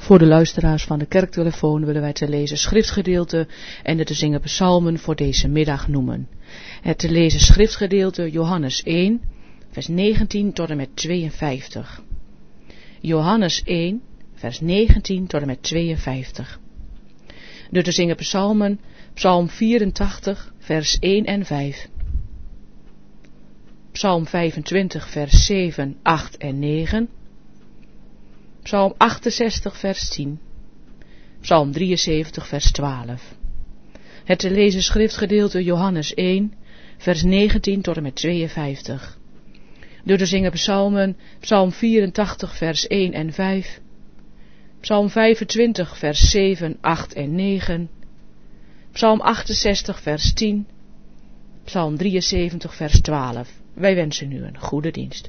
Voor de luisteraars van de kerktelefoon willen wij te lezen schriftgedeelte en de te zingen psalmen voor deze middag noemen. Het te lezen schriftgedeelte Johannes 1, vers 19 tot en met 52. Johannes 1, vers 19 tot en met 52. De te zingen psalmen, psalm 84, vers 1 en 5. Psalm 25, vers 7, 8 en 9. Psalm 68, vers 10. Psalm 73, vers 12. Het te lezen schriftgedeelte Johannes 1, vers 19 tot en met 52. De te zingen psalmen, psalm 84, vers 1 en 5. Psalm 25, vers 7, 8 en 9. Psalm 68, vers 10. Psalm 73, vers 12. Wij wensen u een goede dienst.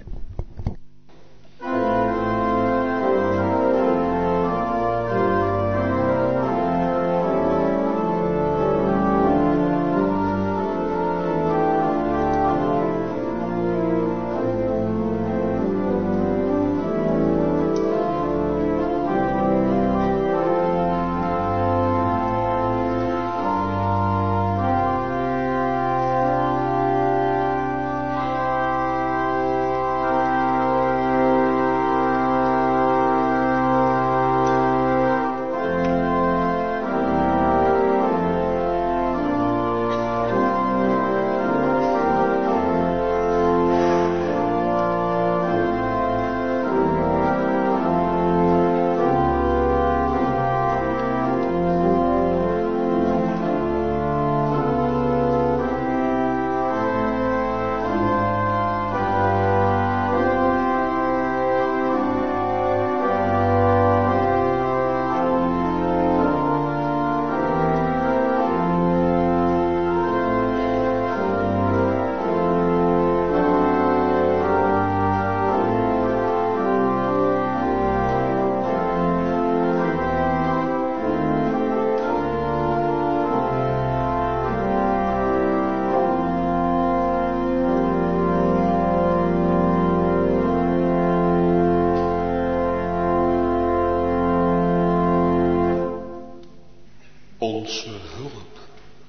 Onze hulp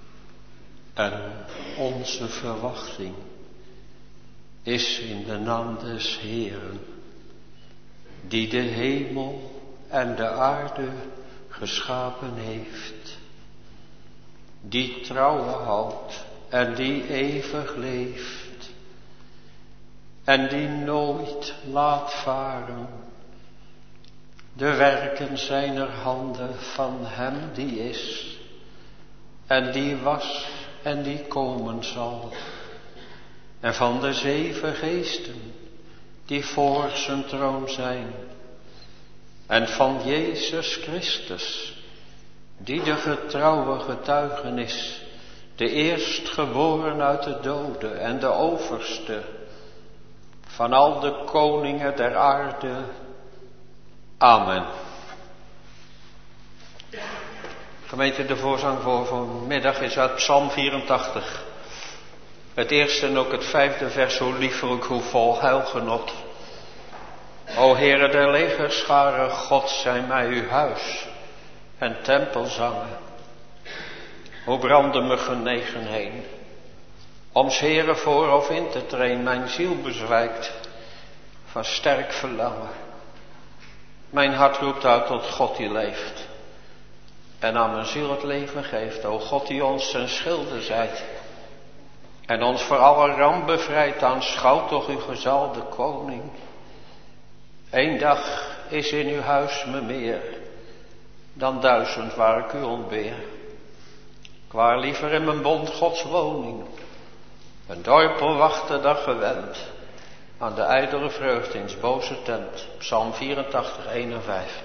en onze verwachting is in de naam des Heeren, die de hemel en de aarde geschapen heeft, die trouwe houdt en die eeuwig leeft en die nooit laat varen de werken zijner handen van hem die is en die was en die komen zal, en van de 7 geesten die voor zijn troon zijn, en van Jezus Christus, die de getrouwe getuigenis, de eerstgeboren uit de doden en de overste van al de koningen der aarde. Amen. Gemeente, de voorzang voor vanmiddag is uit Psalm 84. Het eerste en ook het 5e vers, hoe liefelijk, hoe vol heilgenot. O Heere der legerscharen, God zij mij uw huis en tempelzangen. Hoe brandde me genegen heen, om 's Heere voor of in te treden, mijn ziel bezwijkt van sterk verlangen. Mijn hart roept uit tot God die leeft en aan mijn ziel het leven geeft. O God die ons ten schilde zijt en ons voor alle ramp bevrijdt, aanschouwt toch uw gezalde koning. 1 dag is in uw huis me meer dan 1000 waar ik u ontbeer. Ik waar liever in mijn bond Gods woning, een dorpel wachten dan gewend aan de ijdele vreugde in 's boze tent. Psalm 84, 1 en 5.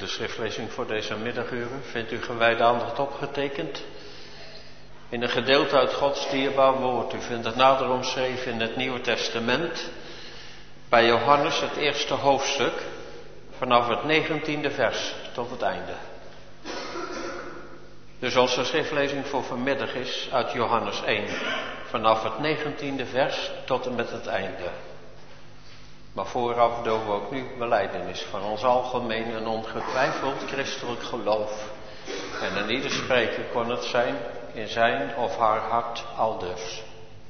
de schriftlezing voor deze middaguren. Vindt u gewijde aandacht opgetekend? In een gedeelte uit Gods dierbaar woord. U vindt het nader omschreven in het Nieuwe Testament. Bij Johannes het eerste hoofdstuk. Vanaf het 19e vers tot het einde. Dus onze schriftlezing voor vanmiddag is uit Johannes 1. Vanaf het 19e vers tot en met het einde. Maar vooraf doen we ook nu belijdenis van ons algemeen en ongetwijfeld christelijk geloof. En in ieder spreker kon het zijn in zijn of haar hart aldus.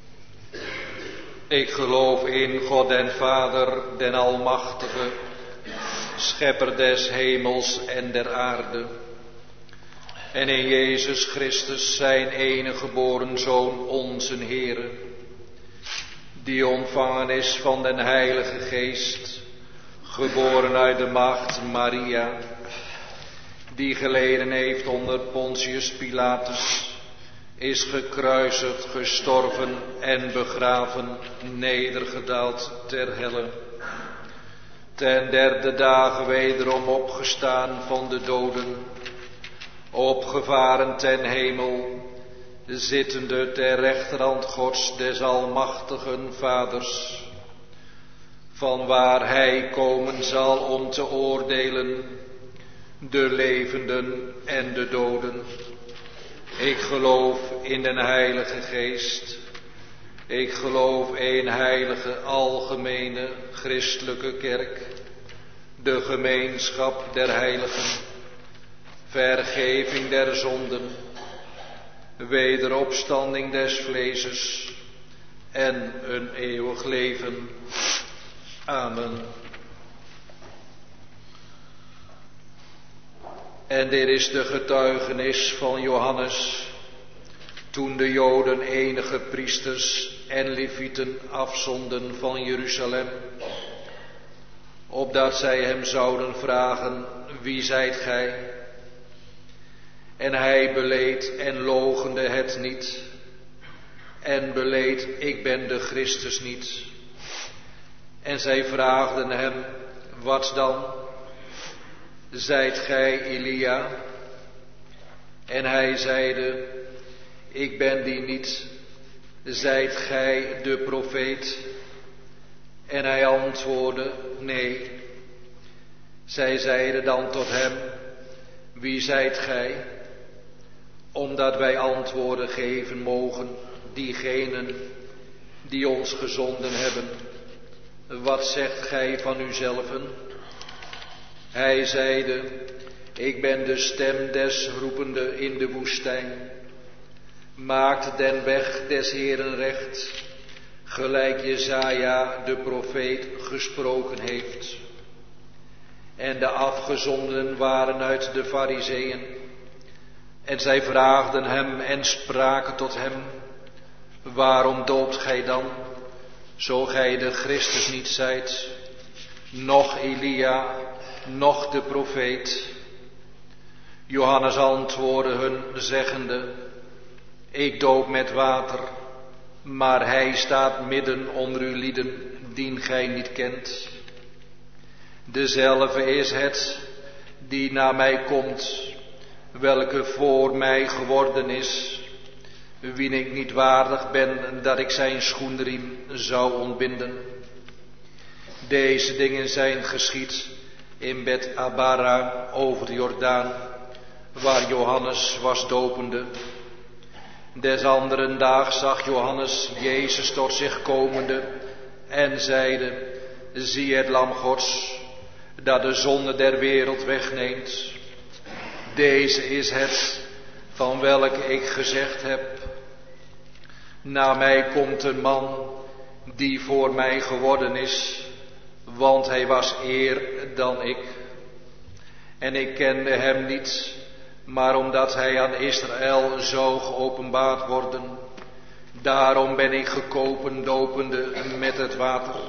Ik geloof in God den Vader, den Almachtige, Schepper des hemels en der aarde. En in Jezus Christus, zijn enige geboren Zoon, onze Heere, die ontvangen is van den Heilige Geest, geboren uit de maagd Maria, die geleden heeft onder Pontius Pilatus, is gekruisigd, gestorven en begraven, nedergedaald ter helle. Ten derde dagen wederom opgestaan van de doden, opgevaren ten hemel, zittende ter rechterhand Gods des Almachtigen Vaders, vanwaar hij komen zal om te oordelen de levenden en de doden. Ik geloof in den Heilige Geest. Ik geloof één heilige, algemene, christelijke kerk, de gemeenschap der heiligen, vergeving der zonden, wederopstanding des vleeses en een eeuwig leven. Amen. En dit is de getuigenis van Johannes, toen de Joden enige priesters en levieten afzonden van Jeruzalem, opdat zij hem zouden vragen, wie zijt gij? En hij beleed en loochende het niet, en beleed, ik ben de Christus niet. En zij vraagden hem, wat dan? Zijt gij Elia? En hij zeide, ik ben die niet. Zijt gij de profeet? En hij antwoordde, nee. Zij zeiden dan tot hem, wie zijt gij? Omdat wij antwoorden geven mogen, diegenen die ons gezonden hebben. Wat zegt gij van uzelven? Hij zeide, ik ben de stem des roepende in de woestijn. Maakt den weg des Heeren recht, gelijk Jesaja de profeet gesproken heeft. En de afgezondenen waren uit de Farizeeën. En zij vraagden hem en spraken tot hem, waarom doopt gij dan, zo gij de Christus niet zijt, noch Elia, noch de profeet? Johannes antwoordde hun, zeggende, ik doop met water, maar hij staat midden onder uw lieden, dien gij niet kent. Dezelfde is het, die na mij komt, welke voor mij geworden is, wien ik niet waardig ben dat ik zijn schoenriem zou ontbinden. Deze dingen zijn geschied in Bet Abara over de Jordaan, waar Johannes was dopende. Des anderen daags zag Johannes Jezus tot zich komende en zeide, zie het lam Gods, dat de zonde der wereld wegneemt. Deze is het, van welke ik gezegd heb, na mij komt een man, die voor mij geworden is, want hij was eer dan ik. En ik kende hem niet, maar omdat hij aan Israël zou geopenbaard worden, daarom ben ik gekomen dopende met het water.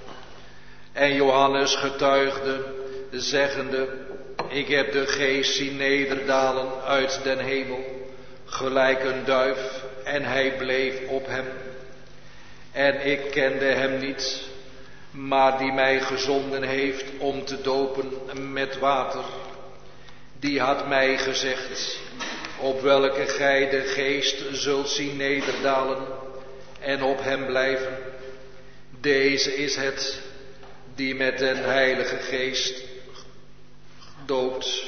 En Johannes getuigde, zeggende, ik heb de geest zien nederdalen uit den hemel, gelijk een duif, en hij bleef op hem. En ik kende hem niet, maar die mij gezonden heeft om te dopen met water, die had mij gezegd, op welke gij de geest zult zien nederdalen en op hem blijven. Deze is het die met den Heilige Geest doopt.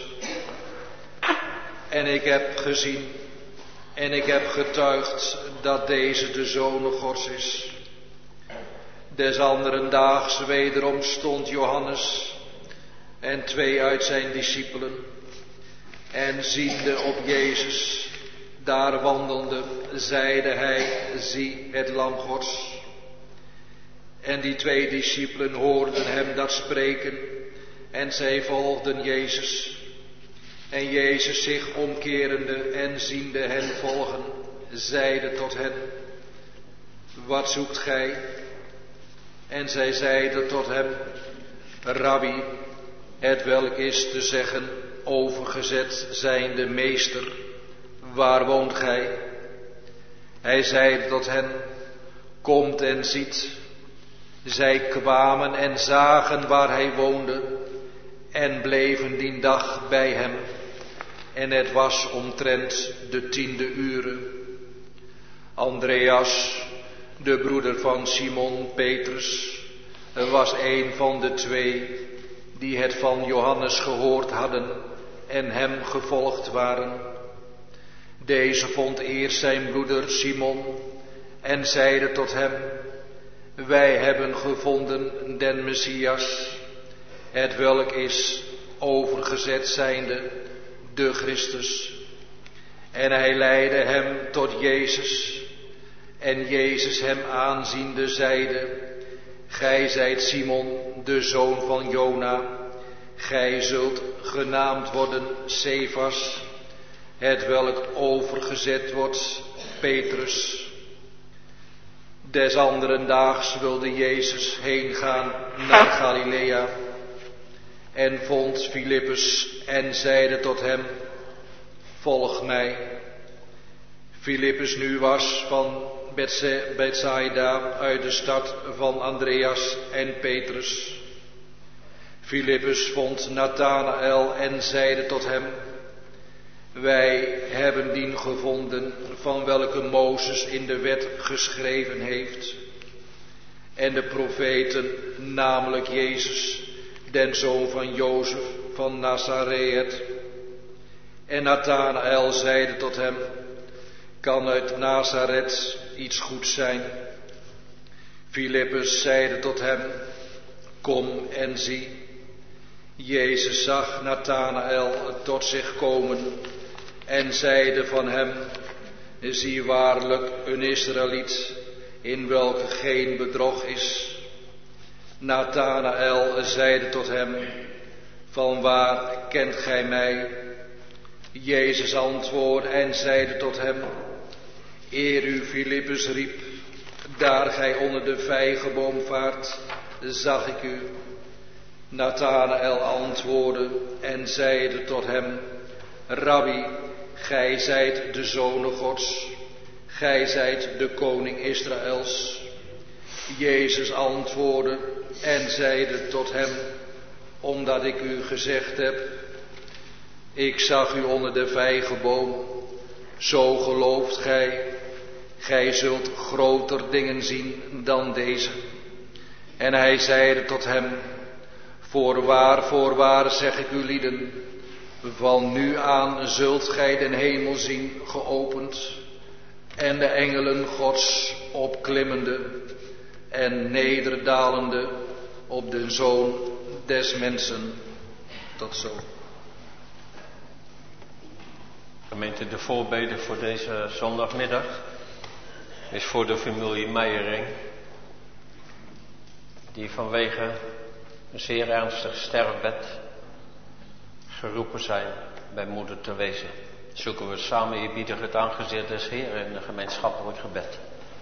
En ik heb gezien en ik heb getuigd dat deze de Zoon Gods is. Des anderen daags wederom stond Johannes en 2 uit zijn discipelen. En ziende op Jezus, daar wandelende, zeide hij, zie het lam Gods. En die 2 discipelen hoorden hem dat spreken en zij volgden Jezus. En Jezus zich omkerende en ziende hen volgen, zeide tot hen, wat zoekt gij? En zij zeiden tot hem, Rabbi, hetwelk is te zeggen, overgezet zijnde meester, waar woont gij? Hij zeide tot hen, komt en ziet. Zij kwamen en zagen waar hij woonde en bleven die dag bij hem. En het was omtrent de 10e uur. Andreas, de broeder van Simon Petrus, was een van de 2 die het van Johannes gehoord hadden en hem gevolgd waren. Deze vond eerst zijn broeder Simon en zeide tot hem, wij hebben gevonden den Messias, hetwelk is overgezet zijnde de Christus. En hij leidde hem tot Jezus. En Jezus hem aanziende zeide, gij zijt Simon, de zoon van Jona. Gij zult genaamd worden Cephas, hetwelk overgezet wordt Petrus. Des anderen daags wilde Jezus heen gaan naar Galilea en vond Filippus en zeide tot hem, volg mij. Filippus nu was van Bethsaida uit de stad van Andreas en Petrus. Filippus vond Nathanael en zeide tot hem, wij hebben dien gevonden van welke Mozes in de wet geschreven heeft. En de profeten, namelijk Jezus, den zoon van Jozef van Nazaret. En Nathanael zeide tot hem, kan uit Nazaret iets goeds zijn? Filippus zeide tot hem, kom en zie. Jezus zag Nathanael tot zich komen en zeide van hem, zie waarlijk een Israëliet, in welke geen bedrog is. Nathanael zeide tot hem, vanwaar kent gij mij? Jezus antwoordde en zeide tot hem, eer u Filippus riep, daar gij onder de vijgenboom vaart, zag ik u. Nathanael antwoordde en zeide tot hem, Rabbi, gij zijt de Zoon Gods, gij zijt de koning Israëls. Jezus antwoordde en zeide tot hem, omdat ik u gezegd heb, ik zag u onder de vijgenboom, zo gelooft gij, gij zult groter dingen zien dan deze. En hij zeide tot hem, voorwaar zeg ik u lieden, van nu aan zult gij den hemel zien geopend en de engelen Gods opklimmende en nederdalende op de Zoon des mensen. Tot zo. Gemeente, de voorbede voor deze zondagmiddag is voor de familie Meijering, die vanwege een zeer ernstig sterfbed geroepen zijn bij moeder te wezen. Zoeken we samen eerbiedig het aangezicht des Heeren in een gemeenschappelijk gebed.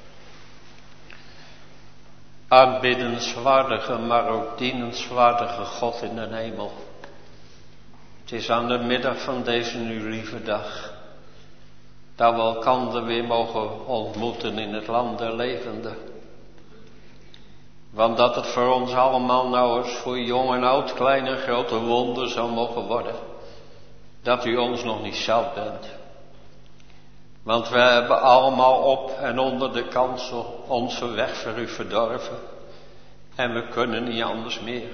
Aanbiddenswaardige, maar ook dienenswaardige God in de hemel. Het is aan de middag van deze nu lieve dag dat we elkander weer mogen ontmoeten in het land der levenden. Want dat het voor ons allemaal nou eens voor jong en oud, klein en grote wonder zou mogen worden. dat u ons nog niet zout bent. Want we hebben allemaal op en onder de kansel onze weg voor u verdorven. En we kunnen niet anders meer.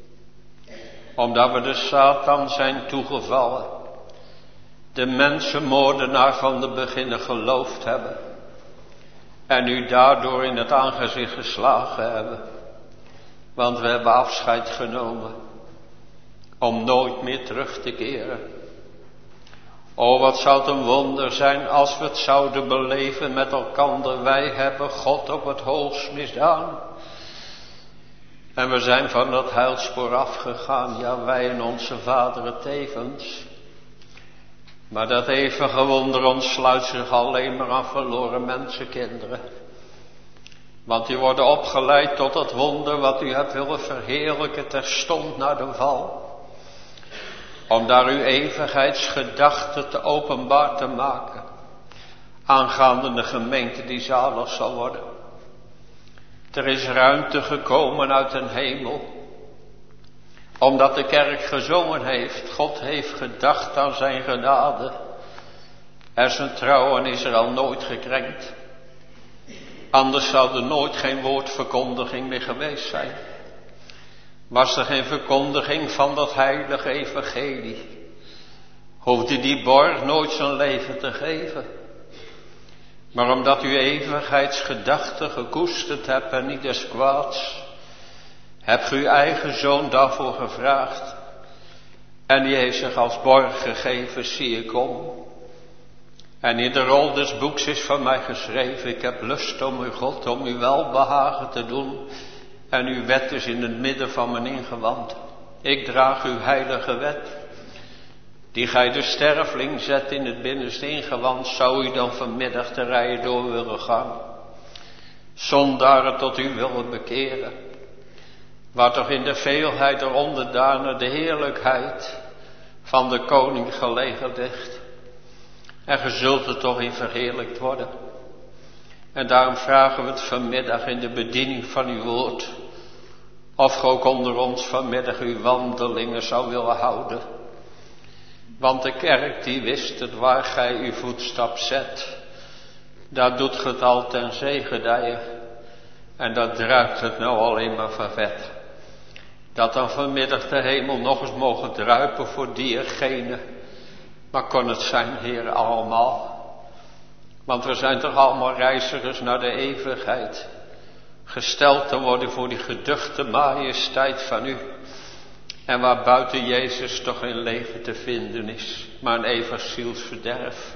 Omdat we de Satan zijn toegevallen. De mensenmoordenaar van de beginnen geloofd hebben. En u daardoor in het aangezicht geslagen hebben. Want we hebben afscheid genomen. Om nooit meer terug te keren. O, wat zou het een wonder zijn als we het zouden beleven met elkander. Wij hebben God op het hoogst misdaan. En we zijn van dat heilspoor afgegaan. Ja, wij en onze vaderen tevens. Maar dat eeuwige wonder ontsluit zich alleen maar aan verloren mensenkinderen. Want die worden opgeleid tot het wonder wat u hebt willen verheerlijken terstond na de val. Om daar uw eeuwigheidsgedachte te openbaar te maken. Aangaande de gemeente die zalig zal worden. Er is ruimte gekomen uit een hemel. Omdat de kerk gezongen heeft. God heeft gedacht aan zijn genade. En zijn trouwen is er al nooit gekrenkt. Anders zou er nooit geen woordverkondiging meer geweest zijn. Was er geen verkondiging van dat heilige evangelie. Hoefde die borg nooit zijn leven te geven. Maar omdat u eeuwigheidsgedachten gekoesterd hebt en niet des kwaads. Hebt u uw eigen zoon daarvoor gevraagd. En die heeft zich als borg gegeven, zie ik om. En in de rol des boeks is van mij geschreven. Ik heb lust om uw God, om uw welbehagen te doen. En uw wet is in het midden van mijn ingewand. Ik draag uw heilige wet. Die gij de sterveling zet in het binnenste ingewand. Zou u dan vanmiddag de rijen door willen gaan. Zondaren tot u willen bekeren. Waar toch in de veelheid der onderdanen de heerlijkheid van de koning gelegen ligt. En ge zult er toch in verheerlijkt worden. En daarom vragen we het vanmiddag in de bediening van uw woord. Of ge ook onder ons vanmiddag uw wandelingen zou willen houden. Want de kerk die wist het waar gij uw voetstap zet. Daar doet ge het al ten zegedijen. En daar druipt het nou alleen maar van vet. Dat dan vanmiddag de hemel nog eens mogen druipen voor diegene. Maar kon het zijn, Heer, allemaal. Want we zijn toch allemaal reizigers naar de eeuwigheid. Gesteld te worden voor die geduchte majesteit van u. En waar buiten Jezus toch geen leven te vinden is. Maar een eeuwig zielsverderf.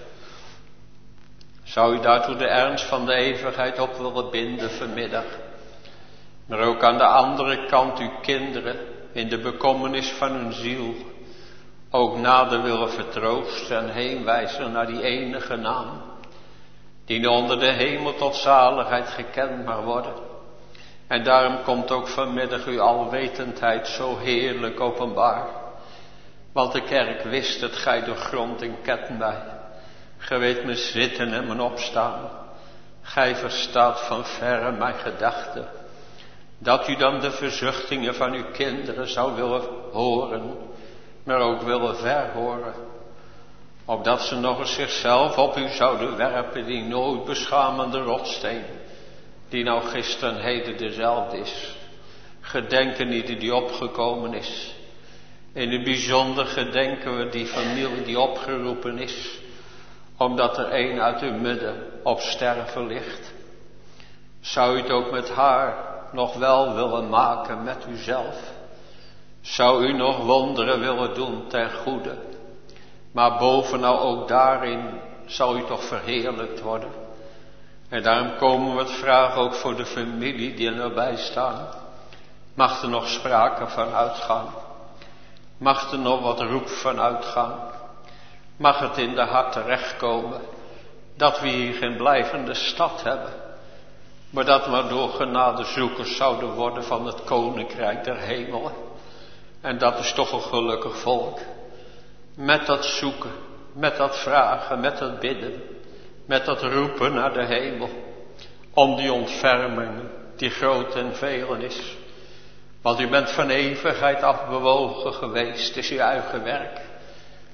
Zou u daartoe de ernst van de eeuwigheid op willen binden vanmiddag. Maar ook aan de andere kant uw kinderen. In de bekommernis van hun ziel. Ook nader willen vertroosten en heenwijzen naar die enige naam. Die onder de hemel tot zaligheid gekend mag worden. En daarom komt ook vanmiddag uw alwetendheid zo heerlijk openbaar. Want de kerk wist het, gij doorgrond en ketten mij. Gij weet mijn zitten en mijn opstaan. Gij verstaat van verre mijn gedachten. Dat u dan de verzuchtingen van uw kinderen zou willen horen. Maar ook willen verhoren. Opdat ze nog eens zichzelf op u zouden werpen, die nooit beschamende rotsteen. Die nou gisteren heden dezelfde is. Gedenken die opgekomen is. In het bijzonder gedenken we die familie die opgeroepen is. Omdat er een uit uw midden op sterven ligt. Zou u het ook met haar nog wel willen maken met uzelf? Zou u nog wonderen willen doen ten goede? Maar bovenal ook daarin zal u toch verheerlijkt worden. En daarom komen we het vragen ook voor de familie die er nabij staan. Mag er nog sprake van uitgaan? Mag er nog wat roep van uitgaan? Mag het in de hart terechtkomen dat we hier geen blijvende stad hebben. Maar dat we door genade zoekers zouden worden van het koninkrijk der hemelen. En dat is toch een gelukkig volk. Met dat zoeken, met dat vragen, met dat bidden. Met dat roepen naar de hemel. Om die ontferming die groot en velen is. Want u bent van eeuwigheid afbewogen geweest. Het is uw eigen werk.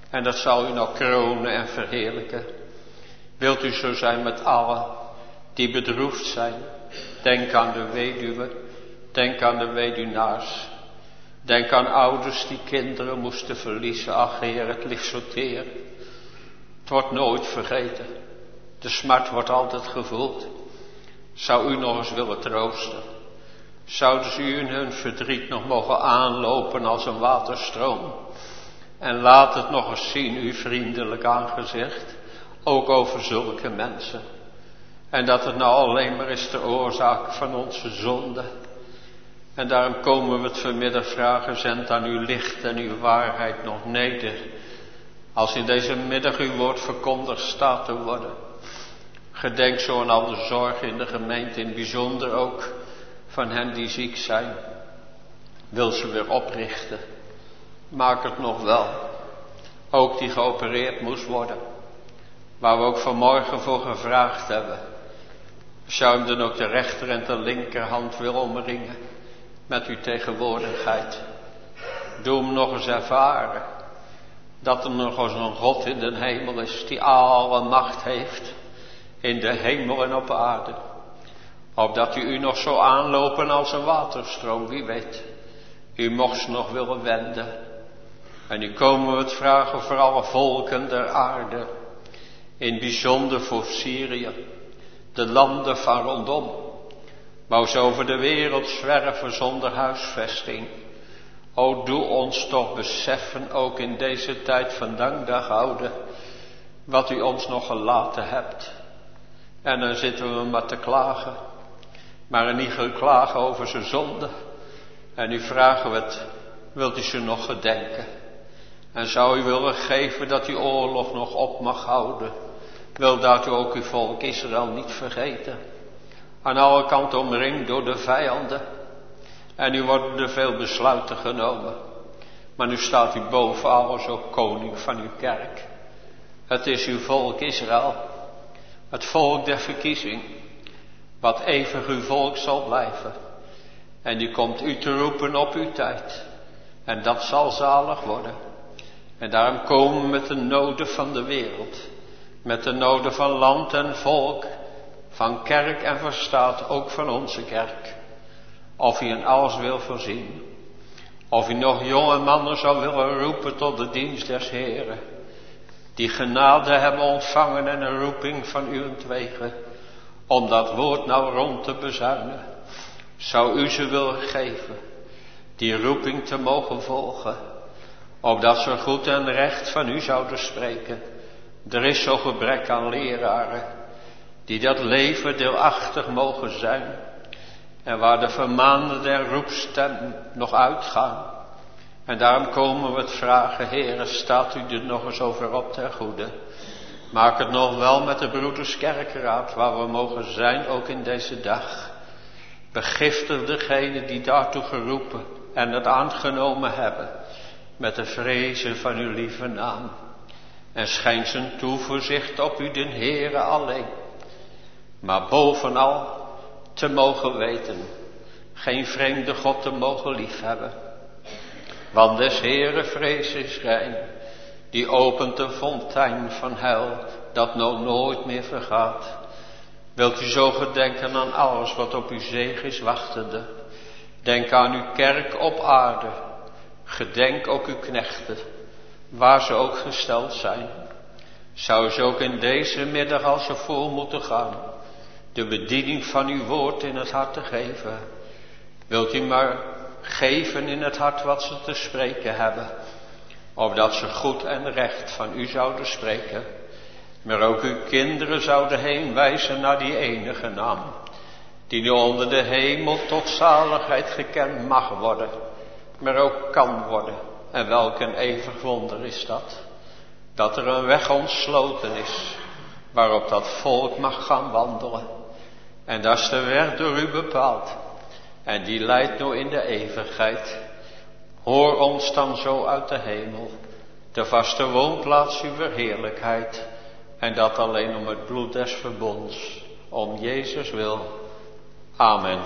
En dat zal u nog kronen en verheerlijken. Wilt u zo zijn met allen die bedroefd zijn? Denk aan de weduwe, denk aan de weduwnaars. Denk aan ouders die kinderen moesten verliezen. Ach Heer, het ligt zo teer. Het wordt nooit vergeten. De smart wordt altijd gevoeld. Zou u nog eens willen troosten? Zouden ze u in hun verdriet nog mogen aanlopen als een waterstroom? En laat het nog eens zien, uw vriendelijk aangezicht, ook over zulke mensen. En dat het nou alleen maar is de oorzaak van onze zonde. En daarom komen we het vanmiddag vragen, zend aan uw licht en uw waarheid nog neder. Als in deze middag uw woord verkondigd staat te worden. Gedenk zo aan al de zorg in de gemeente, in het bijzonder ook van hen die ziek zijn. Wil ze weer oprichten. Maak het nog wel. Ook die geopereerd moest worden. Waar we ook vanmorgen voor gevraagd hebben. Zou hem dan ook de rechter en de linkerhand willen omringen. Met uw tegenwoordigheid. Doe hem nog eens ervaren. Dat er nog eens een God in de hemel is. Die alle macht heeft. In de hemel en op aarde. Opdat u nog zo aanlopen als een waterstroom. Wie weet. U mocht ze nog willen wenden. En nu komen we het vragen voor alle volken der aarde. In het bijzonder voor Syrië. De landen van rondom. Wou ze over de wereld zwerven zonder huisvesting. O doe ons toch beseffen, ook in deze tijd van dankdag houden. Wat u ons nog gelaten hebt. En dan zitten we maar te klagen. Maar niet geklagen over zijn zonde. En nu vragen we het, wilt u ze nog gedenken? En zou u willen geven dat u oorlog nog op mag houden? Wil dat u ook uw volk Israël niet vergeten? Aan alle kanten omringd door de vijanden. En nu worden er veel besluiten genomen. Maar nu staat u boven alles ook koning van uw kerk. Het is uw volk Israël. Het volk der verkiezing. Wat eeuwig uw volk zal blijven. En die komt u te roepen op uw tijd. En dat zal zalig worden. En daarom komen we met de noden van de wereld. Met de noden van land en volk. Van kerk en van staat, ook van onze kerk. Of u in alles wil voorzien. Of u nog jonge mannen zou willen roepen tot de dienst des Heren. Die genade hebben ontvangen en een roeping van uwentwege. Om dat woord nou rond te bezuinen. Zou u ze willen geven. Die roeping te mogen volgen. Opdat ze goed en recht van u zouden spreken. Er is zo gebrek aan leraren. Die dat leven deelachtig mogen zijn. En waar de vermaande der roepstem nog uitgaan. En daarom komen we het vragen, Heere, staat u er nog eens over op ter goede. Maak het nog wel met de broederskerkraad waar we mogen zijn, ook in deze dag. Begiftig degenen die daartoe geroepen en het aangenomen hebben. Met de vrezen van uw lieve naam. En schijn zijn toeverzicht op u den Heere alleen. Maar bovenal te mogen weten. Geen vreemde God te mogen liefhebben. Want des Heere vrees is rein. Die opent de fontein van heil. Dat nou nooit meer vergaat. Wilt u zo gedenken aan alles wat op uw zege is wachtende. Denk aan uw kerk op aarde. Gedenk ook uw knechten. Waar ze ook gesteld zijn. Zou ze ook in deze middag als ze voor moeten gaan. De bediening van uw woord in het hart te geven. Wilt u maar geven in het hart wat ze te spreken hebben. Opdat ze goed en recht van u zouden spreken. Maar ook uw kinderen zouden heen wijzen naar die enige naam. Die nu onder de hemel tot zaligheid gekend mag worden. Maar ook kan worden. En welk een eeuwig wonder is dat. Dat er een weg ontsloten is. Waarop dat volk mag gaan wandelen. En dat is de weg door u bepaald. En die leidt nu in de eeuwigheid. Hoor ons dan zo uit de hemel. De vaste woonplaats uw heerlijkheid. En dat alleen om het bloed des verbonds. Om Jezus wil. Amen.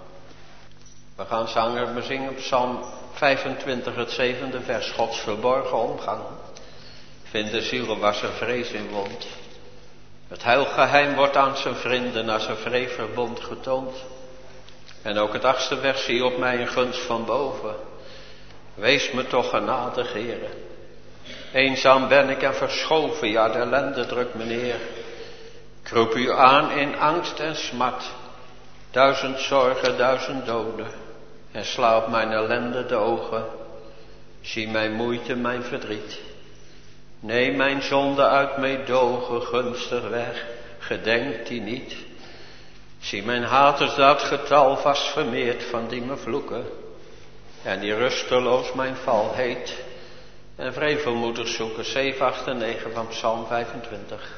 We gaan zanger bezingen Psalm 25, het 7e vers. Gods verborgen omgang. Vind de ziel waar zijn vrees in woont. Het heilgeheim wordt aan zijn vrienden naar zijn vreverbond getoond. En ook het 8e vers zie op mij een gunst van boven. Wees me toch genadig, Heere. Eenzaam ben ik en verschoven, ja de ellende drukt me neer. Ik roep u aan in angst en smart. 1000 zorgen, 1000 doden. En sla op mijn ellende de ogen. Zie mijn moeite, mijn verdriet. Neem mijn zonde uit meedogen gunstig weg. Gedenk die niet. Zie mijn haters dat getal vast vermeerd van die me vloeken. En die rusteloos mijn val heet. En vrevelmoedig zoeken. 7, 8 en 9 van Psalm 25.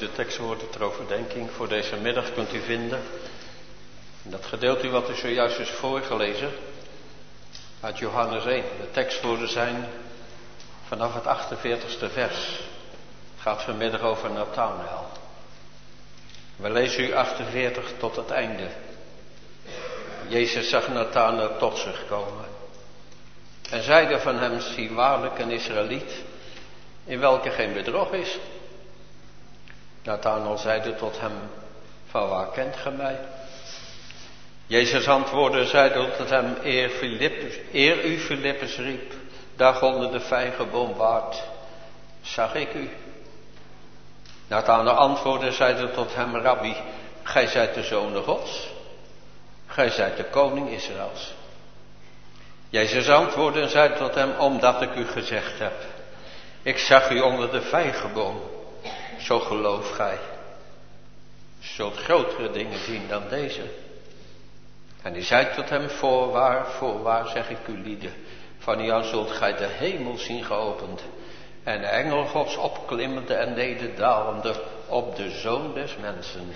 de tekstwoorden ter overdenking voor deze middag kunt u vinden. En dat gedeelte wat u zojuist is voorgelezen uit Johannes 1. De tekstwoorden zijn vanaf het 48e vers. Het gaat vanmiddag over Nathanael. We lezen u 48 tot het einde. Jezus zag Nathanael tot zich komen en zeide van hem: zie waarlijk een Israëliet, in welke geen bedrog is. Nathanael zeide tot hem: van waar kent ge mij? Jezus antwoordde en zeide tot hem: eer u Filippus riep, daar onder de vijgenboom waart, zag ik u. Nathanael antwoordde en zeide tot hem: Rabbi, gij zijt de Zoon Gods, gij zijt de koning Israëls. Jezus antwoordde en zei tot hem: omdat ik u gezegd heb, ik zag u onder de vijgenboom, zo geloof gij. Zult grotere dingen zien dan deze. En hij zei tot hem: voorwaar zeg ik u lieden, van jou zult gij de hemel zien geopend, en de engel Gods opklimmende en nederdalende op de Zoon des mensen.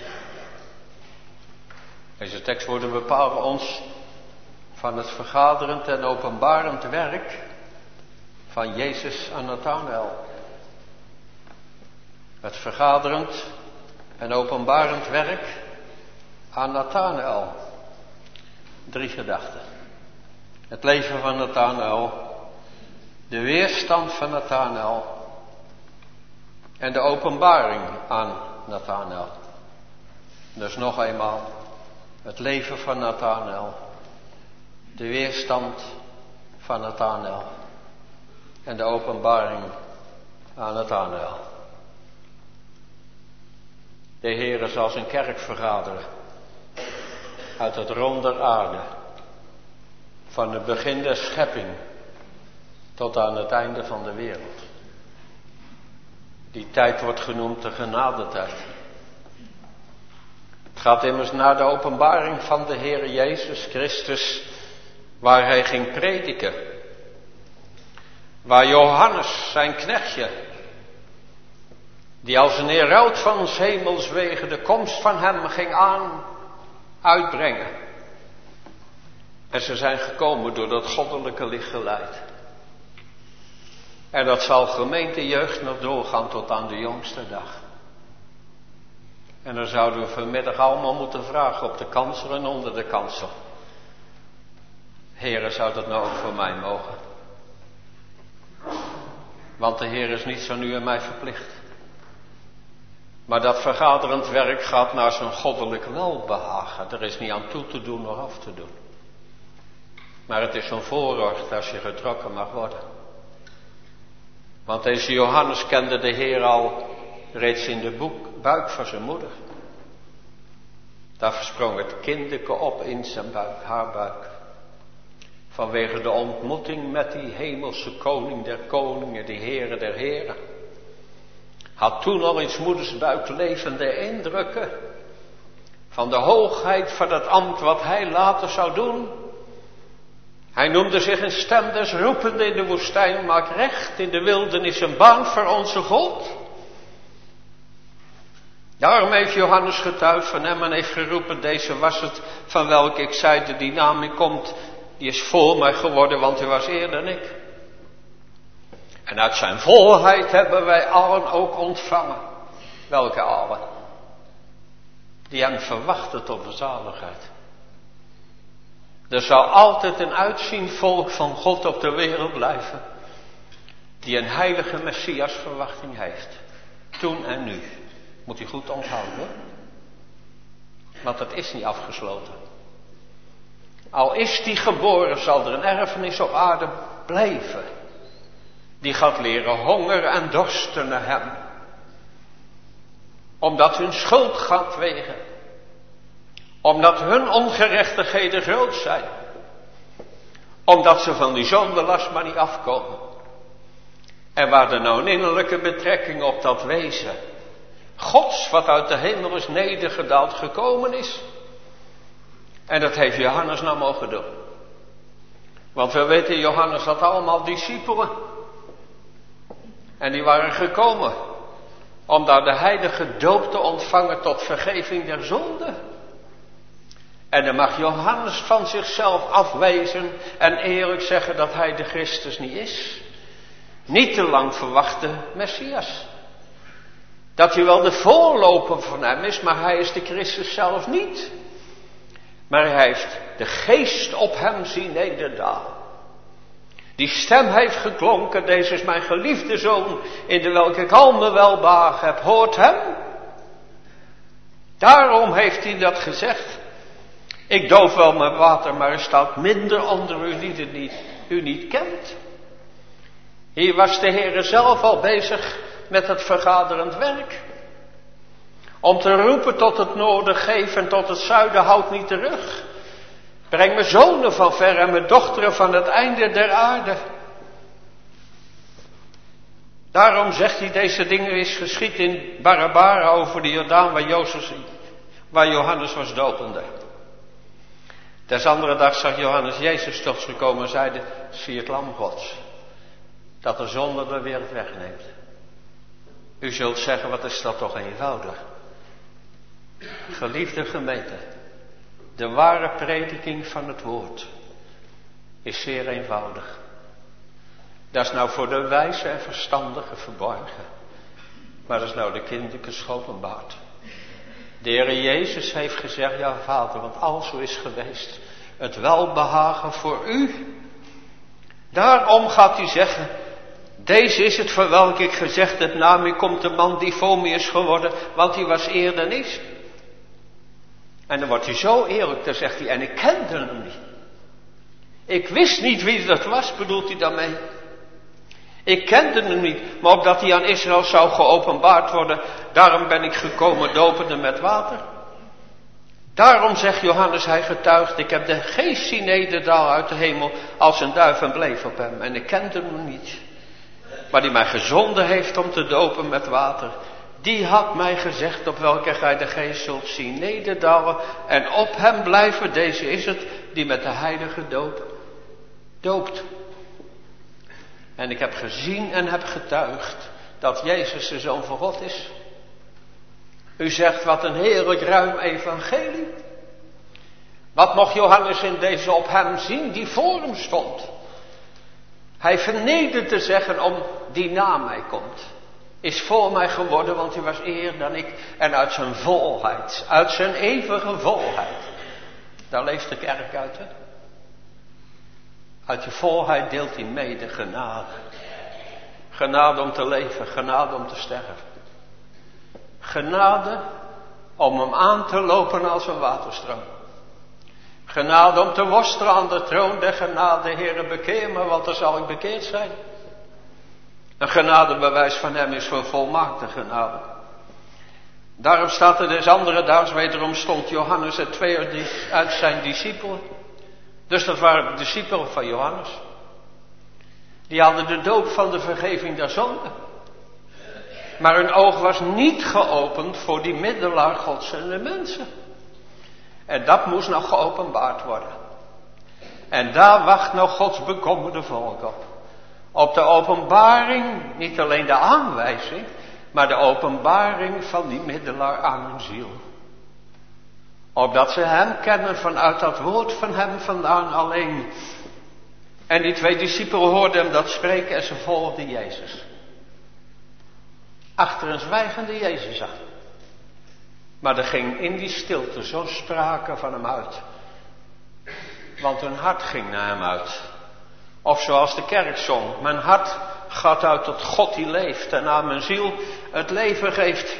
Deze tekstwoorden bepalen ons van het vergaderend en openbarend werk van Jezus aan Nathanael. Het vergaderend en openbarend werk aan Nathanael. 3 gedachten. Het leven van Nathanael, de weerstand van Nathanael en de openbaring aan Nathanael. Dus nog eenmaal, het leven van Nathanael, de weerstand van Nathanael en de openbaring aan Nathanael. De Heere zal zijn kerk vergaderen uit het rond der aarde, van het begin der schepping tot aan het einde van de wereld. Die tijd wordt genoemd de genadetijd. Het gaat immers naar de openbaring van de Heere Jezus Christus, waar hij ging prediken. Waar Johannes, zijn knechtje, die als een heraut van 's hemels wegen de komst van hem ging uitbrengen. En ze zijn gekomen door dat goddelijke licht geleid. En dat zal gemeentejeugd nog doorgaan tot aan de jongste dag. En dan zouden we vanmiddag allemaal moeten vragen op de kansel en onder de kansel: Heere, zou dat nou ook voor mij mogen? Want de Heer is niet zo nu en mij verplicht. Maar dat vergaderend werk gaat naar zijn goddelijk welbehagen. Er is niet aan toe te doen of af te doen. Maar het is een voorrecht als je getrokken mag worden. Want deze Johannes kende de Heer al reeds in de buik van zijn moeder. Daar versprong het kindeke op in zijn buik, haar buik. Vanwege de ontmoeting met die hemelse koning der koningen, die Heere der heren. Had toen al in 's moeders buik levende indrukken van de hoogheid van het ambt wat hij later zou doen. Hij noemde zich een stem des roepende in de woestijn: maak recht in de wildernis een baan voor onze God. Daarom heeft Johannes getuigd van hem en heeft geroepen: deze was het van welke ik zeide, die na mij komt, die is voor mij geworden, want hij was eerder dan ik. En uit zijn volheid hebben wij allen ook ontvangen. Welke allen? Die hem verwachten tot de zaligheid. Er zal altijd een uitzien volk van God op de wereld blijven, die een heilige Messias verwachting heeft. Toen en nu. Moet u goed onthouden. Want het is niet afgesloten. Al is die geboren, zal er een erfenis op aarde blijven. Die gaat leren honger en dorsten naar hem. Omdat hun schuld gaat wegen. Omdat hun ongerechtigheden groot zijn. Omdat ze van die zondelast maar niet afkomen. En waar er nou een innerlijke betrekking op dat wezen Gods, wat uit de hemel is nedergedaald, gekomen is. En dat heeft Johannes nou mogen doen. Want we weten, Johannes had allemaal discipelen. En die waren gekomen om daar de heilige doop te ontvangen tot vergeving der zonde. En dan mag Johannes van zichzelf afwijzen en eerlijk zeggen dat hij de Christus niet is. Niet te lang verwachte Messias. Dat hij wel de voorloper van hem is, maar hij is de Christus zelf niet. Maar hij heeft de geest op hem zien nederdalen. Die stem heeft geklonken, deze is mijn geliefde zoon, in de welke ik al mijn welbehagen heb, hoort hem. Daarom heeft hij dat gezegd. Ik doof wel met water, maar er staat minder onder u die het u niet kent. Hier was de Heere zelf al bezig met het vergaderend werk. Om te roepen tot het noorden geef en tot het zuiden houd niet terug. Breng mijn zonen van ver en mijn dochteren van het einde der aarde. Daarom zegt hij, deze dingen is geschied in Barabara over de Jordaan waar Johannes was dopende. Des andere dag zag Johannes Jezus tot zich komen en zeide, zie het lam Gods, dat de zonde de wereld wegneemt. U zult zeggen, wat is dat toch eenvoudig. Geliefde gemeente, de ware prediking van het woord is zeer eenvoudig. Dat is nou voor de wijze en verstandige verborgen. Maar dat is nou de kinderlijke geopenbaard. De Heer Jezus heeft gezegd, ja Vader, want al zo is geweest het welbehagen voor u. Daarom gaat hij zeggen, deze is het voor welke ik gezegd heb, na mij komt de man die voor mij is geworden, want hij was eer dan ik. En dan wordt hij zo eerlijk, dan zegt hij, en ik kende hem niet. Ik wist niet wie dat was, bedoelt hij daarmee. Ik kende hem niet, maar opdat hij aan Israël zou geopenbaard worden, daarom ben ik gekomen dopende met water. Daarom zegt Johannes, hij getuigt, ik heb de geest zien nederdalen uit de hemel als een duif en bleef op hem. En ik kende hem niet. Maar die mij gezonden heeft om te dopen met water, die had mij gezegd op welke gij de geest zult zien nederdalen en op hem blijven. Deze is het die met de heilige doop doopt. En ik heb gezien en heb getuigd dat Jezus de Zoon van God is. U zegt, wat een heerlijk ruim evangelie. Wat mocht Johannes in deze op hem zien die voor hem stond? Hij vernedert te zeggen om die na mij komt. Is voor mij geworden, want hij was eer dan ik. En uit zijn volheid, uit zijn eeuwige volheid. Daar leeft de kerk uit, hè? Uit je volheid deelt hij mee de genade. Genade om te leven, genade om te sterven. Genade om hem aan te lopen als een waterstroom. Genade om te worstelen aan de troon der genade. Heere, bekeer me, want dan zal ik bekeerd zijn. Een genadebewijs van hem is voor volmaakte genade. Daarom staat er des andere daags, wederom stond Johannes en twee uit zijn discipelen. Dus dat waren de discipelen van Johannes. Die hadden de doop van de vergeving der zonde. Maar hun oog was niet geopend voor die middelaar Gods en de mensen. En dat moest nog geopenbaard worden. En daar wacht nog Gods bekommerde volk op. Op de openbaring, niet alleen de aanwijzing, maar de openbaring van die middelaar aan hun ziel. Opdat ze hem kennen vanuit dat woord van hem vandaan alleen. En die twee discipelen hoorden hem dat spreken en ze volgden Jezus. Achter een zwijgende Jezus aan. Maar er ging in die stilte zo sprake van hem uit. Want hun hart ging naar hem uit. Of zoals de kerk zong, mijn hart gaat uit tot God die leeft en aan mijn ziel het leven geeft.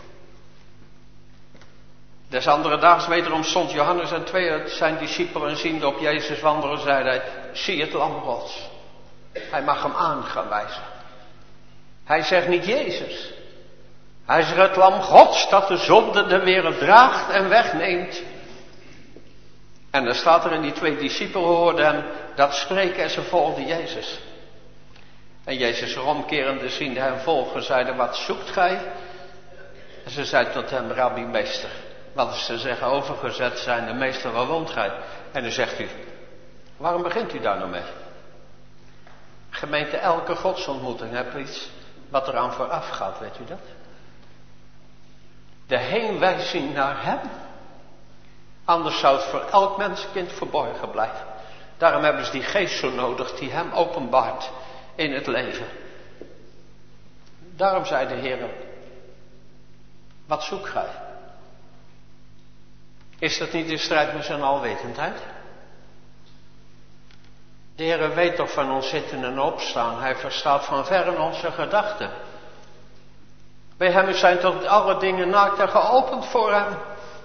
Des andere daags wederom stond Johannes en twee uit zijn discipelen en ziende op Jezus wandelen, zeide hij, zie het lam Gods. Hij mag hem aan gaan wijzen. Hij zegt niet Jezus. Hij zegt het lam Gods dat de zonde de wereld draagt en wegneemt. En dan staat er in die twee discipelen hoorden hem dat spreken en ze volgden Jezus. En Jezus omkerende ziende hem volgen, zeide, wat zoekt gij? En ze zei tot hem, rabbi, meester. Want ze zeggen overgezet zijn, de meester, waar woont gij? En dan zegt u, waarom begint u daar nou mee? Gemeente, elke godsontmoeting heeft iets wat eraan vooraf gaat, weet u dat? De heenwijzing naar hem. Anders zou het voor elk mensenkind verborgen blijven. Daarom hebben ze die geest zo nodig die hem openbaart in het leven. Daarom zei de Heer, wat zoekt gij? Is dat niet in strijd met zijn alwetendheid? De Heer weet toch van ons zitten en opstaan. Hij verstaat van verre onze gedachten. Bij hem zijn toch alle dingen naakt en geopend voor hem.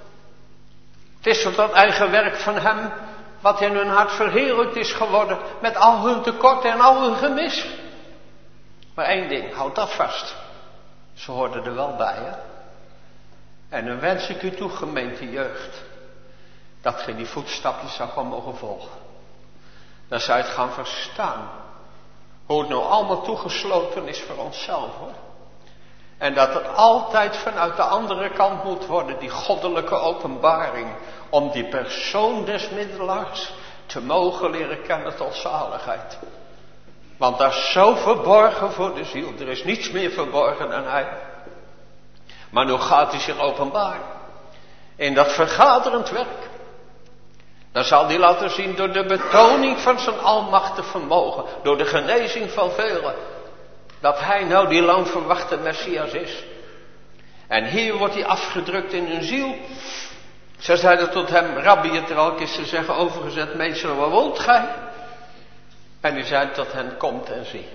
Het is toch dat eigen werk van hem wat in hun hart verheerlijkt is geworden met al hun tekorten en al hun gemis. Maar één ding, houd dat vast. Ze hoorden er wel bij, hè? En dan wens ik u toe, gemeente jeugd, dat ge die voetstapjes zou gaan mogen volgen. Dan zou je het gaan verstaan. Hoe het nou allemaal toegesloten is voor onszelf, hoor. En dat het altijd vanuit de andere kant moet worden, die goddelijke openbaring, om die persoon des middelaars te mogen leren kennen tot zaligheid. Want dat is zo verborgen voor de ziel. Er is niets meer verborgen dan hij. Maar nu gaat hij zich openbaren. In dat vergaderend werk. Dan zal hij laten zien door de betoning van zijn almachtig vermogen. Door de genezing van velen. Dat hij nou die lang verwachte Messias is. En hier wordt hij afgedrukt in hun ziel. Ze zeiden tot hem, Rabbi, terwijl is te zeggen overgezet, meester, waar woont gij? En hij zei tot hen, komt en zie.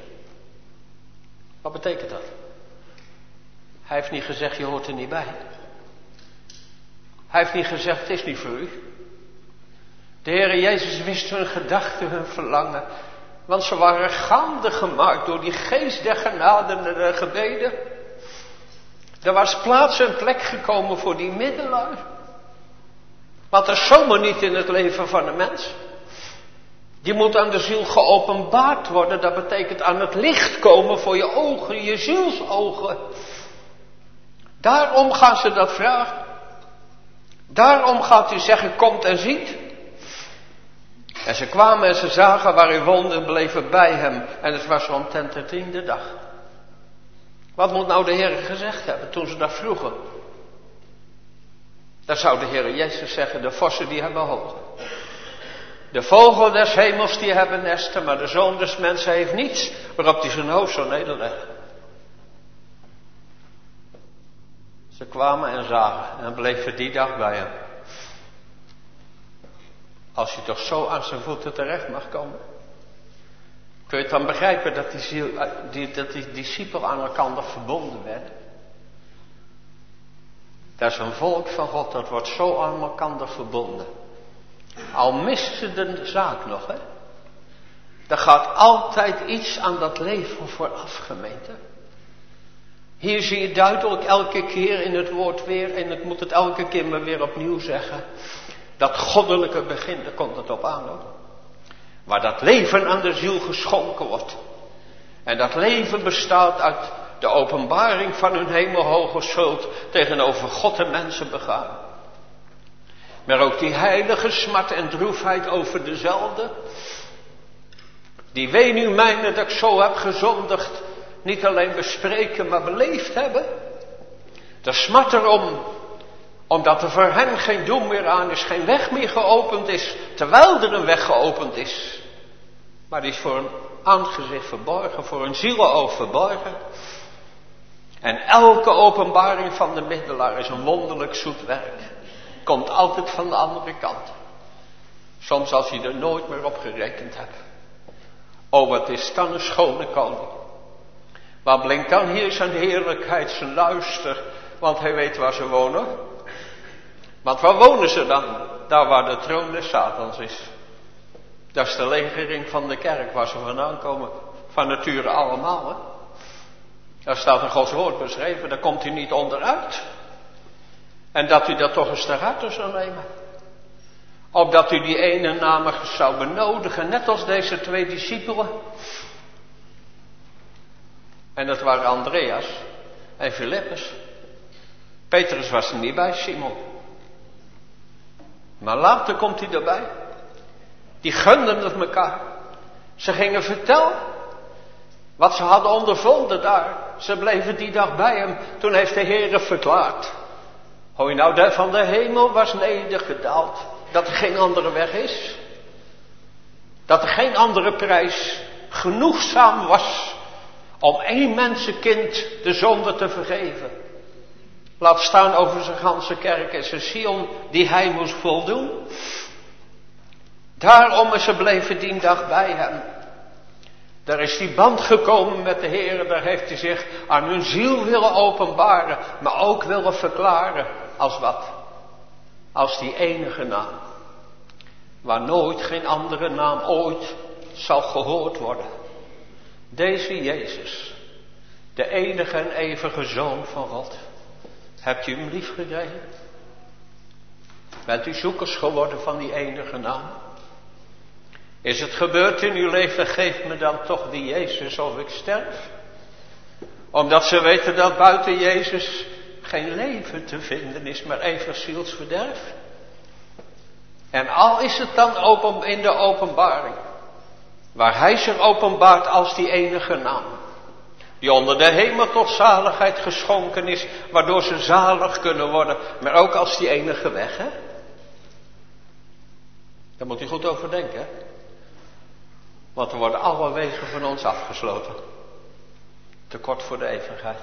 Wat betekent dat? Hij heeft niet gezegd, je hoort er niet bij. Hij heeft niet gezegd, het is niet voor u. De Heere Jezus wist hun gedachten, hun verlangen. Want ze waren gaande gemaakt door die geest der genade en de gebeden. Er was plaats en plek gekomen voor die middelaar. Want dat is zomaar niet in het leven van een mens. Die moet aan de ziel geopenbaard worden. Dat betekent aan het licht komen voor je ogen, je zielsogen. Daarom gaan ze dat vragen. Daarom gaat hij zeggen, komt en ziet. En ze kwamen en ze zagen waar hij woonde en bleven bij hem. En het was omtrent de 10e dag. Wat moet nou de Heer gezegd hebben toen ze dat vroegen? Dan zou de Heer Jezus zeggen, de vossen die hebben hogen. De vogel des hemels die hebben nesten, maar de zoon des mensen heeft niets waarop hij zijn hoofd zou nederleggen. Ze kwamen en zagen en bleven die dag bij hem. Als je toch zo aan zijn voeten terecht mag komen. Kun je het dan begrijpen dat die discipel aan elkaar verbonden werd? Dat is een volk van God, dat wordt zo aan elkaar verbonden. Al mist ze de zaak nog, hè. Er gaat altijd iets aan dat leven vooraf, gemeente. Hier zie je duidelijk elke keer in het woord weer, en ik moet het elke keer maar weer opnieuw zeggen. Dat goddelijke begin, daar komt het op aan, hoor. Waar dat leven aan de ziel geschonken wordt. En dat leven bestaat uit de openbaring van hun hemelhoge schuld tegenover God en mensen begaan. Maar ook die heilige smart en droefheid over dezelfde. Die wee mijne dat ik zo heb gezondigd. Niet alleen bespreken, maar beleefd hebben. De smart erom. Omdat er voor hen geen doel meer aan is. Geen weg meer geopend is. Terwijl er een weg geopend is. Maar die is voor een aangezicht verborgen. Voor een zielenoog verborgen. En elke openbaring van de middelaar is een wonderlijk zoet werk. Komt altijd van de andere kant. Soms als je er nooit meer op gerekend hebt. Oh, wat is dan een schone koning. Waar blinkt dan hier zijn heerlijkheid, zijn luister. Want hij weet waar ze wonen. Want waar wonen ze dan? Daar waar de troon des Satans is. Dat is de legering van de kerk waar ze vandaan komen. Van nature allemaal, hè. Daar staat een Gods woord beschreven, daar komt u niet onderuit. En dat u dat toch eens ter harte zou nemen. Opdat u die ene namelijk zou benodigen, net als deze 2 discipelen. En dat waren Andreas en Filippus. Petrus was er niet bij, Simon. Maar later komt hij erbij. Die gunden het elkaar. Ze gingen vertellen wat ze hadden ondervonden daar. Ze bleven die dag bij hem. Toen heeft de Heere verklaard. Hoor je nou, van de hemel was nedergedaald. Dat er geen andere weg is. Dat er geen andere prijs genoegzaam was om één mensenkind de zonde te vergeven. Laat staan over zijn ganse kerk en zijn Sion die hij moest voldoen. Daarom is ze bleven die dag bij hem. Daar is die band gekomen met de Heer. Daar heeft hij zich aan hun ziel willen openbaren. Maar ook willen verklaren. Als wat? Als die enige naam. Waar nooit geen andere naam ooit zal gehoord worden. Deze Jezus. De enige en eeuwige Zoon van God. Hebt u hem lief gekregen? Bent u zoekers geworden van die enige naam? Is het gebeurd in uw leven, geef me dan toch die Jezus of ik sterf? Omdat ze weten dat buiten Jezus geen leven te vinden is, maar eeuwig zielsverderf. En al is het dan in de openbaring, waar hij zich openbaart als die enige naam, die onder de hemel tot zaligheid geschonken is, waardoor ze zalig kunnen worden, maar ook als die enige weg, hè? Daar moet u goed over denken, hè? Want er worden alle wegen van ons afgesloten. Te kort voor de eeuwigheid.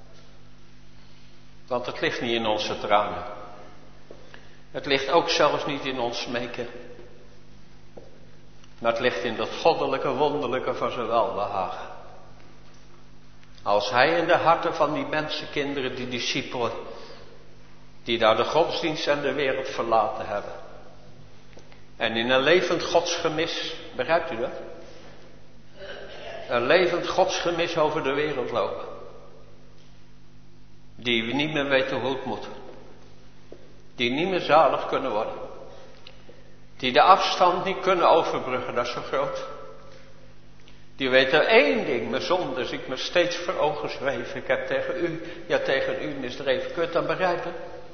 Want het ligt niet in onze tranen. Het ligt ook zelfs niet in ons smeken. Maar het ligt in dat goddelijke, wonderlijke van zijn welbehagen. Als hij in de harten van die mensenkinderen, die discipelen, die daar de godsdienst en de wereld verlaten hebben. En in een levend godsgemis, begrijpt u dat? Een levend godsgemis over de wereld lopen. Die we niet meer weten hoe het moet. Die niet meer zalig kunnen worden. Die de afstand niet kunnen overbruggen, dat is zo groot. Die weten één ding, mijn zonde is ik me steeds voor ogen zweven. Ik heb tegen u misdreven. Kun je het dan begrijpen?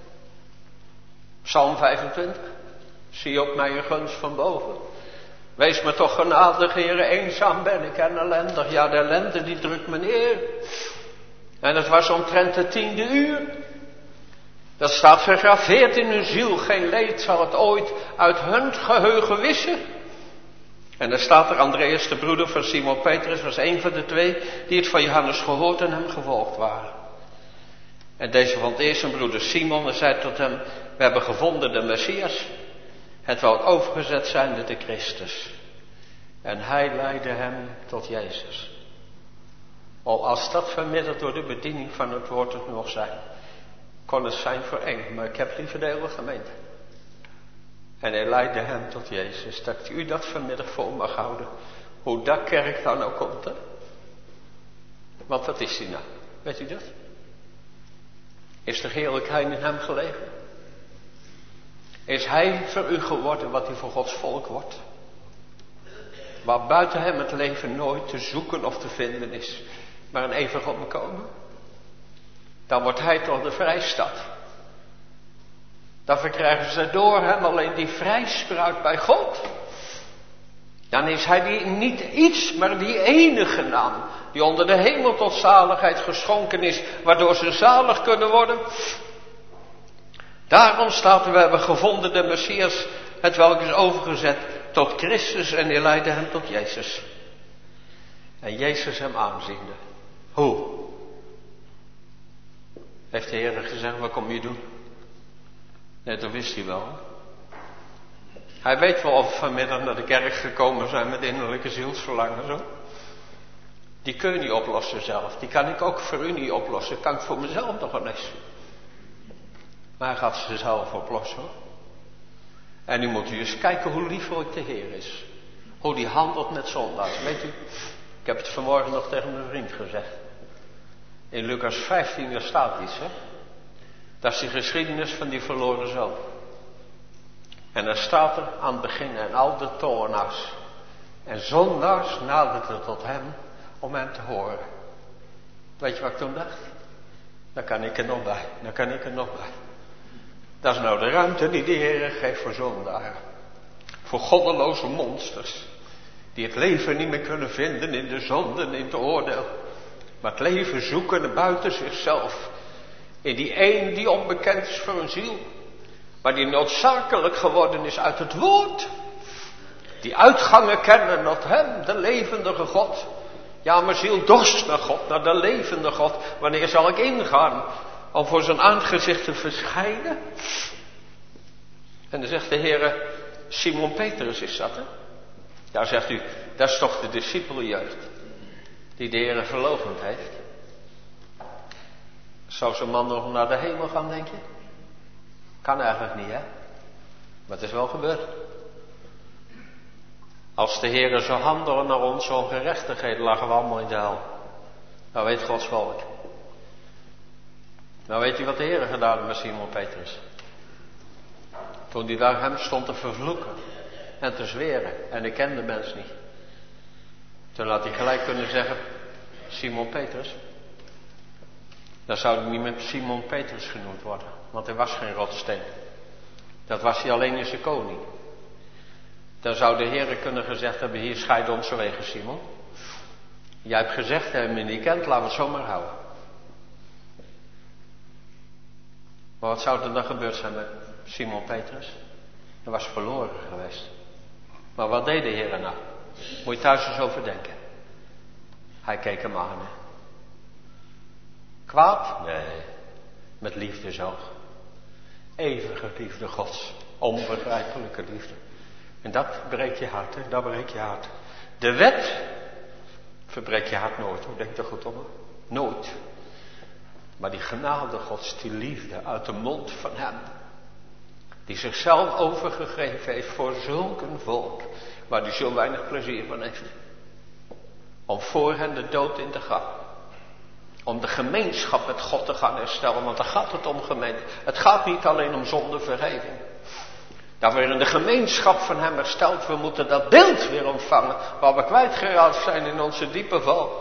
Psalm 25. Zie op mij je gunst van boven. Wees me toch genadig, Heere, eenzaam ben ik en ellendig. Ja, de ellende die drukt me neer. En het was omtrent de 10e uur. Dat staat gegraveerd in hun ziel. Geen leed zal het ooit uit hun geheugen wissen. En dan staat er, Andreas, de broeder van Simon Petrus, was een van de twee die het van Johannes gehoord en hem gevolgd waren. En deze vond eerst zijn broeder Simon en zei tot hem, we hebben gevonden de Messias. Het wou overgezet zijnde de Christus. En hij leidde hem tot Jezus. Als dat vermiddeld door de bediening van het woord het nog zijn, kon het zijn voor één, maar ik heb liever de hele gemeente. En hij leidde hem tot Jezus. Dat u dat vanmiddag voor mag houden. Hoe dat kerk dan ook komt, hè? Want wat is hij nou? Weet u dat? Is de heerlijkheid in hem gelegen? Is hij voor u geworden wat hij voor Gods volk wordt? Waar buiten hem het leven nooit te zoeken of te vinden is, maar een eeuwig opkomen. Dan wordt hij tot de vrijstad. Dan verkrijgen ze door hem alleen die vrijspraak bij God. Dan is hij die niet iets, maar die enige naam, die onder de hemel tot zaligheid geschonken is, waardoor ze zalig kunnen worden. Daarom staat er, we hebben gevonden de Messias, het welk is overgezet tot Christus en die leidde hem tot Jezus. En Jezus hem aanziende. Hoe? Heeft de Heer gezegd, wat kom je doen? Nee, dat wist hij wel. Hij weet wel of we vanmiddag naar de kerk gekomen zijn met innerlijke zielsverlangen, zo. Die kun je niet oplossen zelf. Die kan ik ook voor u niet oplossen. Kan ik voor mezelf nog wel eens. Maar hij gaat ze zelf oplossen, hoor. En nu moet u eens kijken hoe liefelijk de Heer is. Hoe die handelt met zondaars. Weet u, ik heb het vanmorgen nog tegen mijn vriend gezegd. In Lucas 15 er staat iets, hè. Dat is die geschiedenis van die verloren zoon. En daar staat er aan het begin, en al de tollenaars en zondaars naderden tot hem om hem te horen. Weet je wat ik toen dacht? Daar kan ik er nog bij, daar kan ik er nog bij. Dat is nou de ruimte die de Heer geeft voor zondaren. Voor goddeloze monsters. Die het leven niet meer kunnen vinden in de zonde en in het oordeel. Maar het leven zoeken buiten zichzelf. In die een die onbekend is voor een ziel. Maar die noodzakelijk geworden is uit het woord. Die uitgangen kennen tot hem, de levendige God. Ja, mijn ziel dorst naar God, naar de levende God. Wanneer zal ik ingaan om voor zijn aangezicht te verschijnen? En dan zegt de Heere, Simon Petrus is dat, hè? Ja, zegt u, dat is toch de discipeljeugd die de Heere verloochend heeft. Zou zo'n man nog naar de hemel gaan, denk je? Kan eigenlijk niet, hè? Maar het is wel gebeurd. Als de Heere zou handelen naar onze ongerechtigheden, lagen we allemaal in de hel. Nou weet Gods volk. Nou weet u wat de Heere gedaan heeft met Simon Petrus? Toen hij daar hem stond te vervloeken en te zweren. En ik kende de mens niet. Toen had hij gelijk kunnen zeggen, Simon Petrus. Dan zou hij niet meer Simon Petrus genoemd worden. Want hij was geen rotsteen. Dat was hij alleen in zijn koning. Dan zou de Heere kunnen gezegd hebben, hier scheiden onze wegen, Simon. Jij hebt gezegd, hij me niet kent, laten we het zomaar houden. Maar wat zou er dan gebeurd zijn met Simon Petrus? Hij was verloren geweest. Maar wat deed de Heere nou? Moet je thuis eens over denken. Hij keek hem aan. Hè? Kwaad? Nee. Met liefdesoog. Eeuwige liefde Gods. Onbegrijpelijke liefde. En dat breekt je hart, hè? Dat breekt je hart. De wet verbreekt je hart nooit, hoor. Denk er goed om. Nooit. Maar die genade Gods, die liefde uit de mond van hem. Die zichzelf overgegeven heeft voor zulk een volk. Waar hij zo weinig plezier van heeft. Om voor hen de dood in te gaan. Om de gemeenschap met God te gaan herstellen. Want daar gaat het om, gemeente. Het gaat niet alleen om zondevergeving. Dat we in de gemeenschap van hem hersteld. We moeten dat beeld weer ontvangen. Waar we kwijtgeraakt zijn in onze diepe val.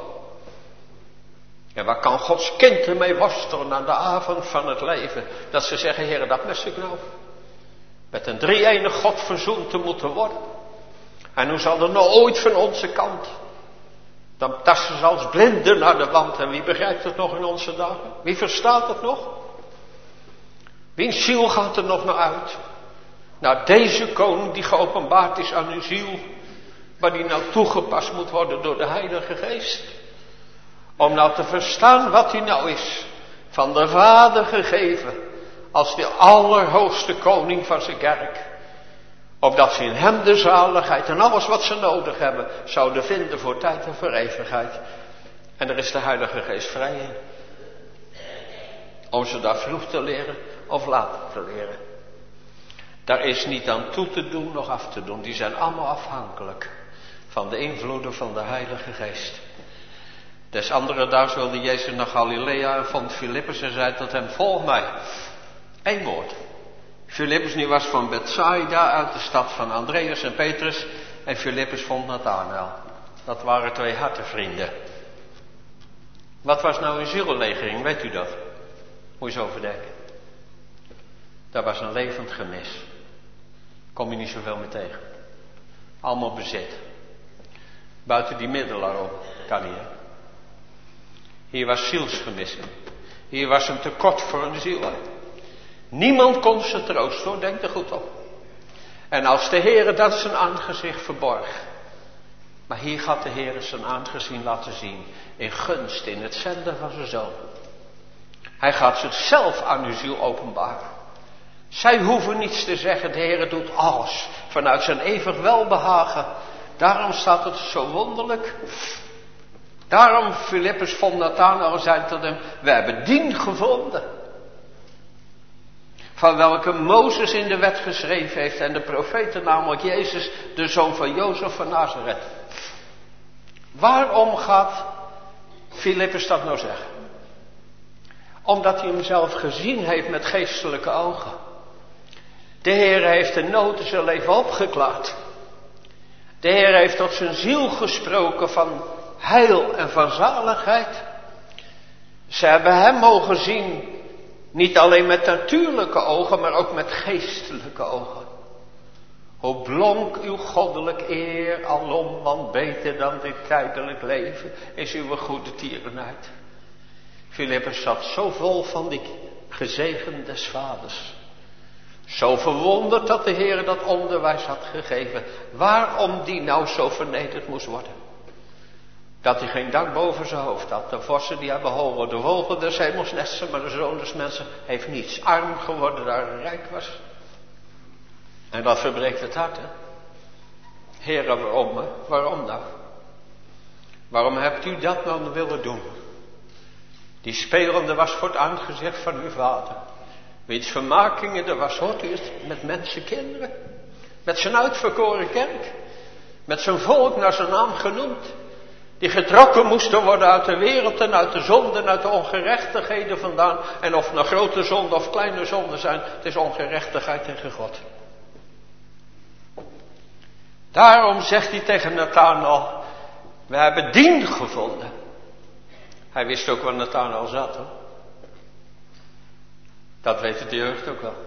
En waar kan Gods kind ermee worstelen aan de avond van het leven. Dat ze zeggen, Heer, dat mis ik nou. Met een drie-enig God verzoend te moeten worden. En hoe zal er nou ooit van onze kant. Dan tasten ze als blinden naar de wand. En wie begrijpt het nog in onze dagen? Wie verstaat het nog? Wiens ziel gaat er nog naar uit? Nou, deze koning die geopenbaard is aan uw ziel. Waar die nou toegepast moet worden door de Heilige Geest. Om nou te verstaan wat hij nou is. Van de Vader gegeven. Als de allerhoogste koning van zijn kerk. Opdat ze in hem de zaligheid en alles wat ze nodig hebben. Zouden vinden voor tijd en voor eeuwigheid. En er is de Heilige Geest vrij in. Om ze daar vroeg te leren of later te leren. Daar is niet aan toe te doen, nog af te doen. Die zijn allemaal afhankelijk van de invloeden van de Heilige Geest. Des andere daags wilde Jezus naar Galilea en vond Filippus en zei tot hem, volg mij. 1 woord. Filippus nu was van Bethsaida uit de stad van Andreas en Petrus. En Filippus vond Nathanael. Dat waren 2 hartenvrienden. Wat was nou een ziellegering, weet u dat? Moet je eens over denken. Dat was een levend gemis. Kom je niet zoveel meer tegen. Allemaal bezit. Buiten die middelaar om. Kan niet, hè? Hier was zielsgemis. Hier was een tekort voor een ziel. Hè? Niemand kon ze troosten, hoor. Denk er goed op. En als de Heere dat zijn aangezicht verborg. Maar hier gaat de Heere zijn aangezicht laten zien. In gunst, in het zenden van zijn zoon. Hij gaat zichzelf aan uw ziel openbaren. Zij hoeven niets te zeggen. De Heere doet alles. Vanuit zijn eeuwig welbehagen. Daarom staat het zo wonderlijk. Daarom Filippus vond Nathanael en zei tot hem. We hebben dien gevonden. Van welke Mozes in de wet geschreven heeft. En de profeten, namelijk Jezus, de zoon van Jozef van Nazareth. Waarom gaat Filippus dat nou zeggen? Omdat hij hem zelf gezien heeft met geestelijke ogen. De Heer heeft de nood in zijn leven opgeklaard. De Heer heeft tot zijn ziel gesproken van heil en van zaligheid. Ze hebben hem mogen zien, niet alleen met natuurlijke ogen, maar ook met geestelijke ogen. Hoe blonk uw goddelijk eer alom, want beter dan dit tijdelijk leven is uw goede tierenheid. Filippus zat zo vol van die gezegend des vaders. Zo verwonderd dat de Heer dat onderwijs had gegeven. Waarom die nou zo vernederd moest worden. Dat hij geen dak boven zijn hoofd had. De vossen die hebben horen, de vogel des hemels nesten, maar de zoon des mensen heeft niets. Arm geworden daar hij rijk was. En dat verbreekt het hart, hè. Heere, waarom, hè? Waarom nou? Waarom hebt u dat nou willen doen? Die spelende was voor het aangezicht van uw vader. Wiens vermakingen er was, hoort u het, met mensenkinderen. Met zijn uitverkoren kerk. Met zijn volk naar zijn naam genoemd. Die getrokken moesten worden uit de wereld en uit de zonde en uit de ongerechtigheden vandaan. En of het nou grote zonde of kleine zonde zijn, het is ongerechtigheid tegen God. Daarom zegt hij tegen Nathanael, we hebben dien gevonden. Hij wist ook waar Nathanael zat, hoor. Dat weet de jeugd ook wel.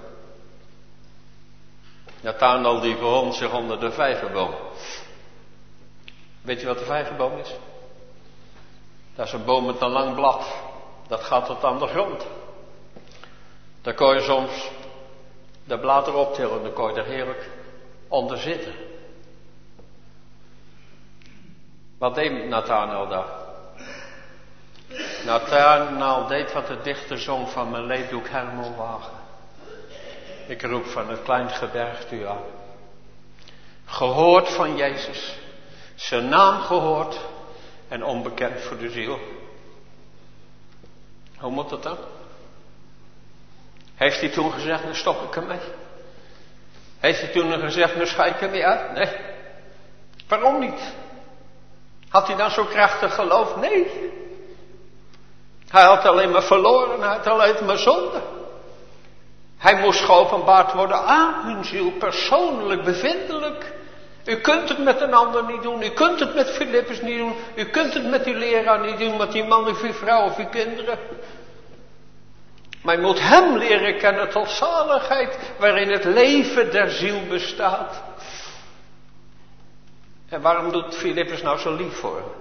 Nathanael die bevond zich onder de vijgenboom. Weet je wat de vijgenboom is? Dat is een boom met een lang blad. Dat gaat tot aan de grond. Daar kon je soms de bladeren optillen. Dan kon je er heerlijk onder zitten. Wat deed Nathanael daar? Nathanael deed wat de dichter zong van mijn leeddoek hemelwagen. Ik roep van het klein gebergte u aan. Gehoord van Jezus. Zijn naam gehoord en onbekend voor de ziel. Hoe moet dat dan? Heeft hij toen gezegd, nu stop ik ermee? Heeft hij toen gezegd, nu schijk ik ermee uit? Nee. Waarom niet? Had hij dan zo krachtig geloof? Nee. Hij had alleen maar verloren, hij had alleen maar zonde. Hij moest geopenbaard worden aan hun ziel, persoonlijk, bevindelijk. U kunt het met een ander niet doen, u kunt het met Filippus niet doen, u kunt het met uw leraar niet doen, met die man of uw vrouw of uw kinderen. Maar je moet hem leren kennen tot zaligheid, waarin het leven der ziel bestaat. En waarom doet Filippus nou zo lief voor hem?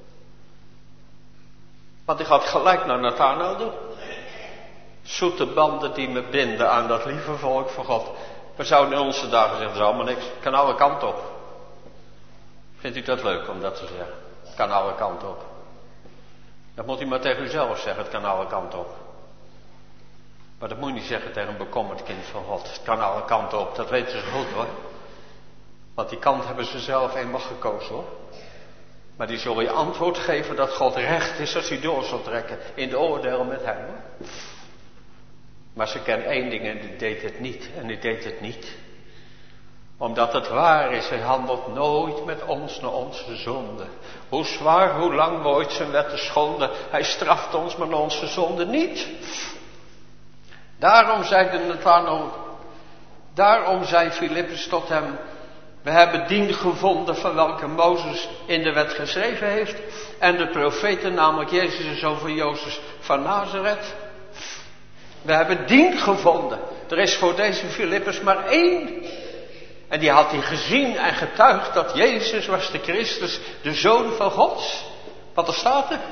Want hij gaat gelijk naar Nathanael doen. Zoete banden die me binden aan dat lieve volk van God. We zouden in onze dagen zeggen, dat is allemaal niks. Kan alle kanten op. Vindt u dat leuk om dat te zeggen? Het kan alle kanten op. Dat moet u maar tegen uzelf zeggen, het kan alle kanten op. Maar dat moet je niet zeggen tegen een bekommerd kind van God. Het kan alle kanten op, dat weten ze goed hoor. Want die kant hebben ze zelf eenmaal gekozen hoor. Maar die zullen je antwoord geven dat God recht is als hij door zal trekken in de oordeel met hem. Hoor. Maar ze kennen één ding en die deed het niet. En die deed het niet. Omdat het waar is, hij handelt nooit met ons naar onze zonde. Hoe zwaar, hoe lang we ooit zijn wetten schonden. Hij straft ons maar naar onze zonde niet. Daarom zei de Nathanael, daarom zei Filippus tot hem, we hebben dien gevonden van welke Mozes in de wet geschreven heeft. En de profeten, namelijk Jezus de zoon van Jozef van Nazareth. We hebben dien gevonden. Er is voor deze Filippus maar één. En die had hij gezien en getuigd dat Jezus was de Christus, de Zoon van God. Wat er staat er?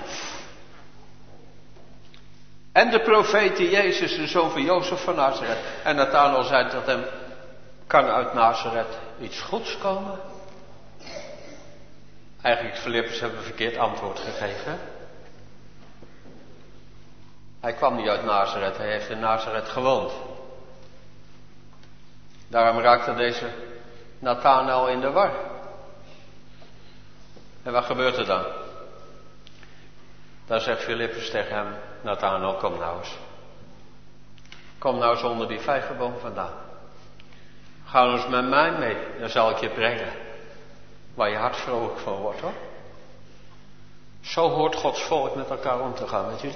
En de profeten Jezus, de zoon van Jozef van Nazareth. En Nathanael zei tot hem, kan uit Nazareth iets goeds komen? Eigenlijk Filippus hebben een verkeerd antwoord gegeven. Hij kwam niet uit Nazareth, hij heeft in Nazareth gewoond. Daarom raakte deze Nathanael in de war. En wat gebeurt er dan? Dan zegt Filippus tegen hem, Nathanael, kom nou eens. Kom nou eens onder die vijgenboom vandaan. Ga nou eens met mij mee, dan zal ik je brengen. Waar je hart vrolijk van wordt hoor. Zo hoort Gods volk met elkaar om te gaan, weet je.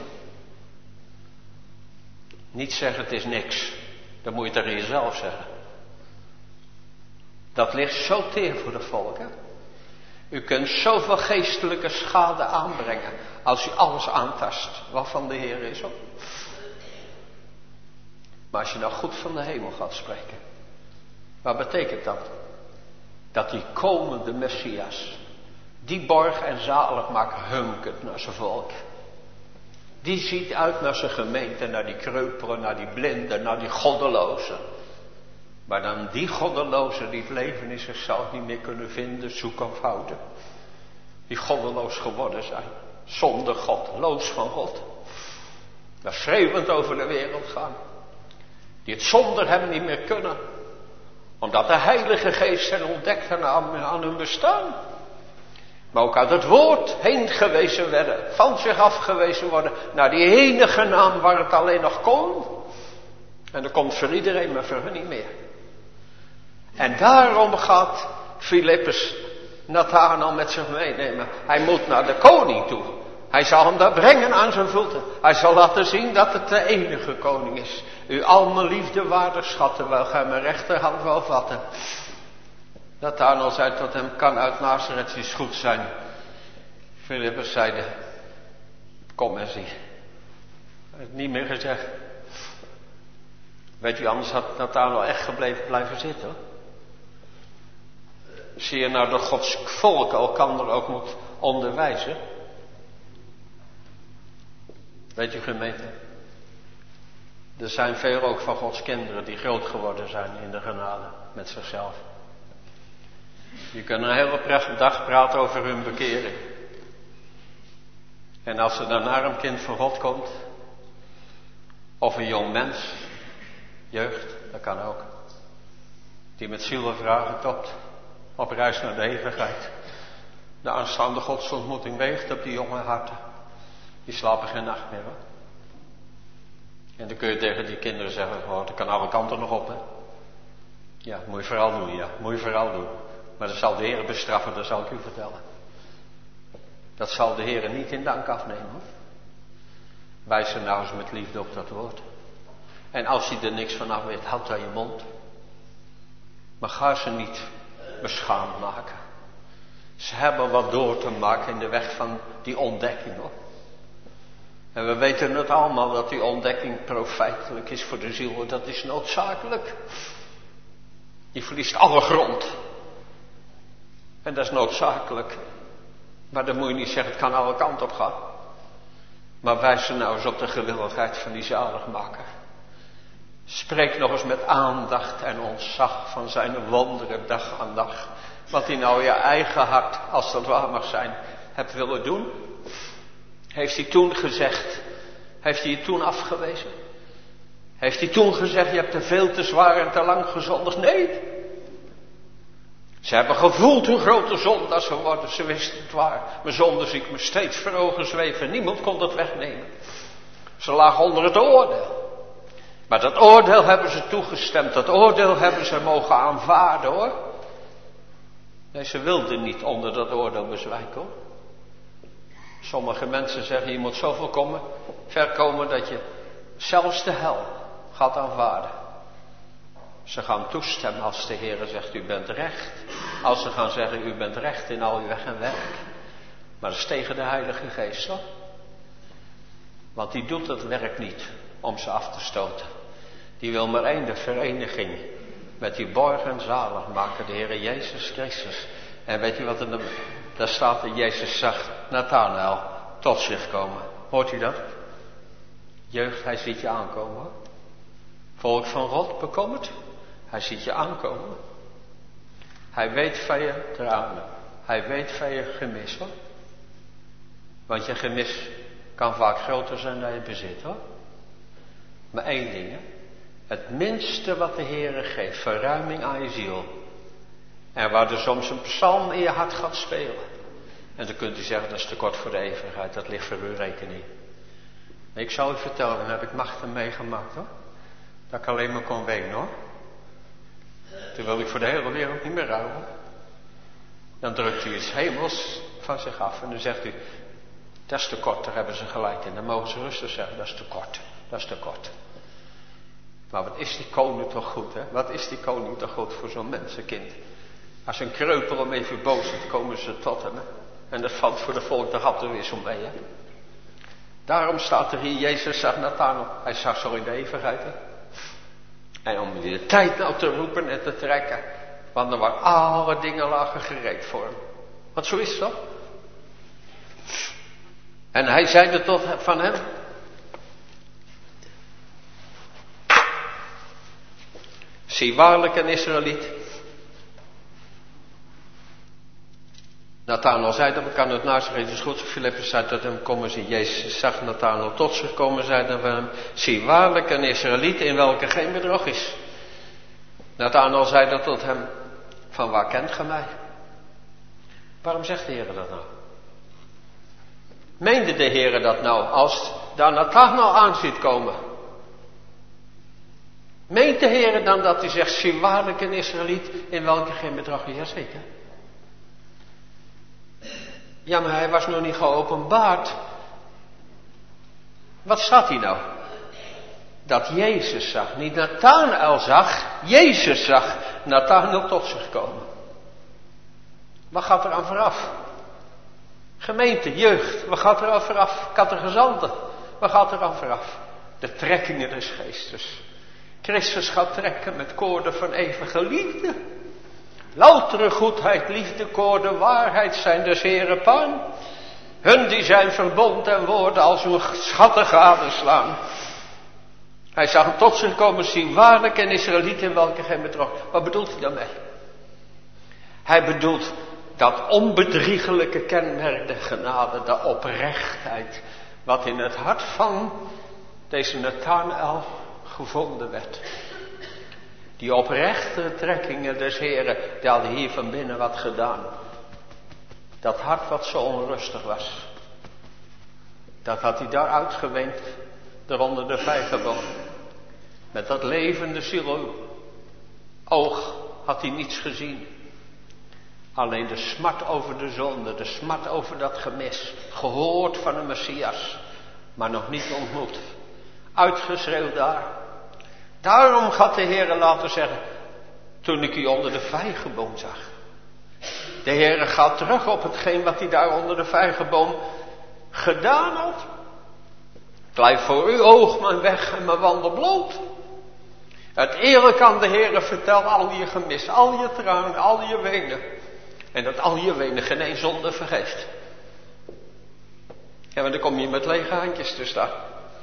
Niet zeggen het is niks. Dat moet je tegen jezelf zeggen. Dat ligt zo teer voor het volk. Hè? U kunt zoveel geestelijke schade aanbrengen. Als u alles aantast wat van de Heer is. Hoor. Maar als je nou goed van de hemel gaat spreken. Wat betekent dat? Dat die komende Messias. Die borg en zalig maakt hunkert naar zijn volk. Die ziet uit naar zijn gemeente, naar die kreupelen, naar die blinden, naar die goddelozen. Maar dan die goddelozen die het leven in zichzelf niet meer kunnen vinden, zoeken of houden. Die goddeloos geworden zijn. Zonder God, loos van God. Dat schreeuwend over de wereld gaan. Die het zonder hem niet meer kunnen. Omdat de Heilige Geest hen ontdekt aan hun bestaan. Maar ook uit het woord heen gewezen werden. Van zich afgewezen worden. Naar die enige naam waar het alleen nog kon. En dat komt voor iedereen, maar voor hen niet meer. En daarom gaat Filippus Nathanael met zich meenemen. Hij moet naar de koning toe. Hij zal hem daar brengen aan zijn voeten. Hij zal laten zien dat het de enige koning is. U al mijn liefde waardig schatten, wel gij mijn rechterhand wel vatten. Nathanael zei tot hem, kan uit Nazareth iets goed zijn. Filippus zeide, kom en zie. Hij heeft niet meer gezegd. Weet u, anders had Nathanael echt blijven zitten. Hoor. Zie je nou dat Gods volk elkander ook moet onderwijzen? Weet u gemeente? Er zijn veel ook van Gods kinderen die groot geworden zijn in de genade met zichzelf. Die kunnen een hele dag praten over hun bekering. En als er daarna een kind van God komt, of een jong mens, jeugd, dat kan ook, die met zielenvragen topt, op reis naar de eeuwigheid. De aanstaande godsontmoeting weegt op die jonge harten. Die slapen geen nacht meer hoor. En dan kun je tegen die kinderen zeggen, oh, dat kan alle kanten nog op hè. Ja, moet je vooral doen, ja, moet je vooral doen. Maar dat zal de Heer bestraffen, dat zal ik u vertellen. Dat zal de Heer niet in dank afnemen hoor. Wijs er nou eens met liefde op dat woord. En als hij er niks van af weet, houd aan je mond. Maar ga ze niet beschaamd maken. Ze hebben wat door te maken in de weg van die ontdekking hoor. En we weten het allemaal dat die ontdekking profijtelijk is voor de ziel. Dat is noodzakelijk. Die verliest alle grond. En dat is noodzakelijk. Maar dan moet je niet zeggen, het kan alle kanten op gaan. Maar wijs er nou eens op de gewilligheid van die zaligmaker. Spreek nog eens met aandacht en ontzag van zijn wonderen dag aan dag. Wat hij nou je eigen hart, als dat waar mag zijn, hebt willen doen. Heeft hij toen gezegd, heeft hij je toen afgewezen? Heeft hij toen gezegd, je hebt te veel, te zwaar en te lang gezondigd? Nee. Ze hebben gevoeld hoe groot de zondaars ze worden. Ze wisten het waar. Mijn zonde zie ik me steeds voor ogen zweven. Niemand kon dat wegnemen. Ze lagen onder het oordeel. Maar dat oordeel hebben ze toegestemd. Dat oordeel hebben ze mogen aanvaarden hoor. Nee, ze wilden niet onder dat oordeel bezwijken hoor. Sommige mensen zeggen, je moet zoveel ver komen dat je zelfs de hel gaat aanvaarden. Ze gaan toestemmen als de Heer zegt, u bent recht. Als ze gaan zeggen, u bent recht in al uw weg en werk. Maar dat is tegen de Heilige Geest hoor. Want die doet het werk niet om ze af te stoten. Die wil maar één, de vereniging met die borg en zaligmaker, de Heer Jezus Christus. En weet u wat er daar staat? Jezus zag Nathanael tot zich komen. Hoort u dat? Jeugd, hij ziet je aankomen hoor. Volk van God, bekommerd. Hij ziet je aankomen. Hij weet van je tranen. Hij weet van je gemis hoor. Want je gemis kan vaak groter zijn dan je bezit hoor. Maar één ding hè. Het minste wat de Heere geeft, verruiming aan je ziel. En waar er soms een psalm in je hart gaat spelen. En dan kunt u zeggen, dat is te kort voor de eeuwigheid, dat ligt voor uw rekening. Ik zal u vertellen, dan heb ik machten meegemaakt hoor. Dat ik alleen maar kon wenen hoor. Toen wil ik voor de hele wereld niet meer rouwen. Dan drukt u iets hemels van zich af en dan zegt u, dat is te kort, daar hebben ze gelijk in. Dan mogen ze rustig zeggen, dat is te kort, dat is te kort. Maar wat is die koning toch goed hè? Wat is die koning toch goed voor zo'n mensenkind? Als een kreupel hem even boos is, komen ze tot hem. Hè? En dat valt voor de volk de gat er weer zo mee. Hè? Daarom staat er hier, Jezus zag Nathanael. Hij zag zo in de eeuwigheid. Hè? En om de tijd nou te roepen en te trekken. Want er waren alle dingen lagen gereed voor hem. Want zo is het toch? En hij zeide tot van hem, Zie waarlijk een Israëliet. Nathanael zei dat, we kan het nazegeten is goed. Filippus zei tot hem, kom eens in. Jezus zag Nathanael tot zich komen, zei dan van hem, zie waarlijk een Israëliet in welke geen bedrog is. Nathanael zei dat tot hem, van waar kent ge mij? Waarom zegt de Heer dat nou? Meende de Heer dat nou, als daar Nathanael aan ziet komen? Meent de Heer dan dat hij zegt, zie waarlijk een Israëliet in welke geen bedrog is? Jazeker. Ja, maar hij was nog niet geopenbaard. Wat staat hij nou? Dat Jezus zag. Niet Nathanael zag, Jezus zag Nathanael tot zich komen. Wat gaat er aan vooraf? Gemeente, jeugd, wat gaat er aan vooraf? Kattegezanten, wat gaat er aan vooraf? De trekkingen des geestes. Christus gaat trekken met koorden van eeuwige liefde. Loutere goedheid, liefde, koorden, waarheid zijn des Heere paan. Hun die zijn verbond en woorden als uw schatten gadeslaan. Hij zag hem tot zich komen zien, waarlijk een Israëliet in welke geen bedrog. Wat bedoelt hij daarmee? Hij bedoelt dat onbedriegelijke kenmerk der genade, de oprechtheid, wat in het hart van deze Nathanael gevonden werd. Die oprechte trekkingen des Heren, die hadden hier van binnen wat gedaan. Dat hart wat zo onrustig was, dat had hij daar uitgeweend, daar onder de vijgenboom. Met dat levende ziel oog had hij niets gezien. Alleen de smart over de zonde, de smart over dat gemis, gehoord van een Messias, maar nog niet ontmoet. Uitgeschreeuwd daar. Daarom gaat de Heere laten zeggen, toen ik u onder de vijgenboom zag. De Heere gaat terug op hetgeen wat hij daar onder de vijgenboom gedaan had. Blijf voor uw oog mijn weg en mijn wandel bloot. Het eerlijk aan de Heere vertel al je gemis, al je tranen, al je wenen. En dat al je wenen geen één zonde vergeeft. Ja, maar dan kom je met lege handjes te staan.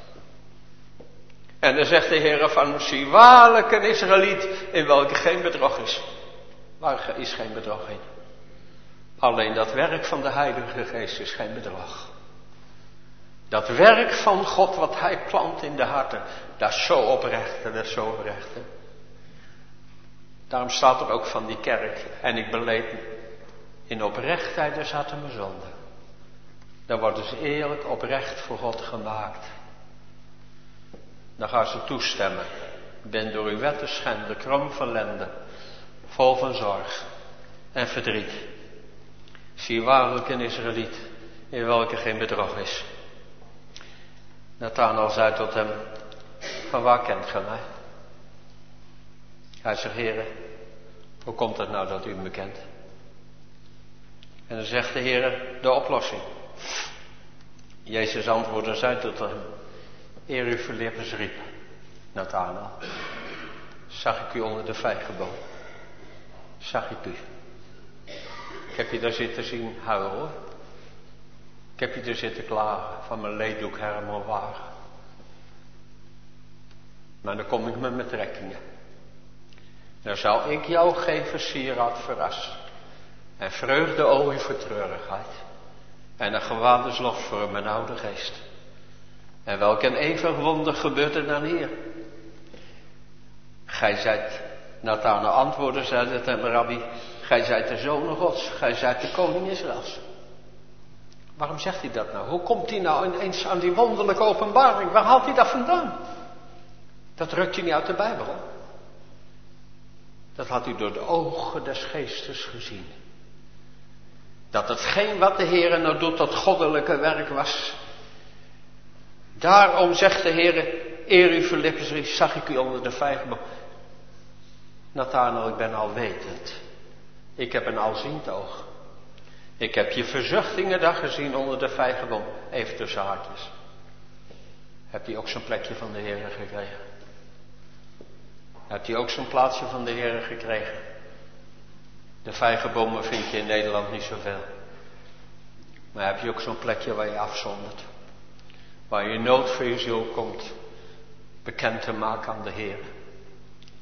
En dan zegt de Heer van, zie waarlijk een Israëliet in welke geen bedrog is. Waar is geen bedrog in? Alleen dat werk van de Heilige Geest is geen bedrog. Dat werk van God wat Hij plant in de harten, dat is zo oprecht en dat is zo oprecht. Hè? Daarom staat er ook van die kerk, en ik beleed in oprechtheid de zaten mijn zonde. Dan worden ze eerlijk oprecht voor God gemaakt. Dan gaan ze toestemmen. Ik ben door uw wetten schende, krom van lende, vol van zorg en verdriet. Zie waarlijk een Israëliet in welke geen bedrog is. Nathanael zei tot hem, van waar kent gij mij? Hij zegt, Heere, hoe komt het nou dat u me kent? En dan zegt de Heere de oplossing. Jezus antwoordde en zei tot hem, eer u Filippus riep, Nathanael, zag ik u onder de vijgenboom. Zag ik u. Ik heb je daar zitten zien huilen hoor. Ik heb je er zitten klagen van mijn leeddoek helemaal waar. Maar dan kom ik met mijn trekkingen. Dan zal ik jou geven sieraad verras. En vreugdeolie voor treurigheid. En een gewaderslof voor mijn oude geest. En welk een eeuwig wonder gebeurt er dan hier? Gij zijt, Nathanael antwoordde, zei het hem, Rabbi, gij zijt de zoon Gods, gij zijt de koning Israëls. Waarom zegt hij dat nou? Hoe komt hij nou ineens aan die wonderlijke openbaring? Waar haalt hij dat vandaan? Dat rukt hij niet uit de Bijbel. Hè? Dat had hij door de ogen des geestes gezien. Dat hetgeen wat de Heer nou doet, dat goddelijke werk was. Daarom zegt de Heer, eer u Filippus, zag ik u onder de vijgenboom. Nathanael, ik ben alwetend. Ik heb een alziend oog. Ik heb je verzuchtingen daar gezien onder de vijgenboom. Even tussen haakjes. Hebt u ook zo'n plekje van de Heer gekregen? Hebt u ook zo'n plaatsje van de Heer gekregen? De vijgenbomen vind je in Nederland niet zoveel. Maar heb je ook zo'n plekje waar je afzondert? Waar je nood voor je ziel komt bekend te maken aan de Heer.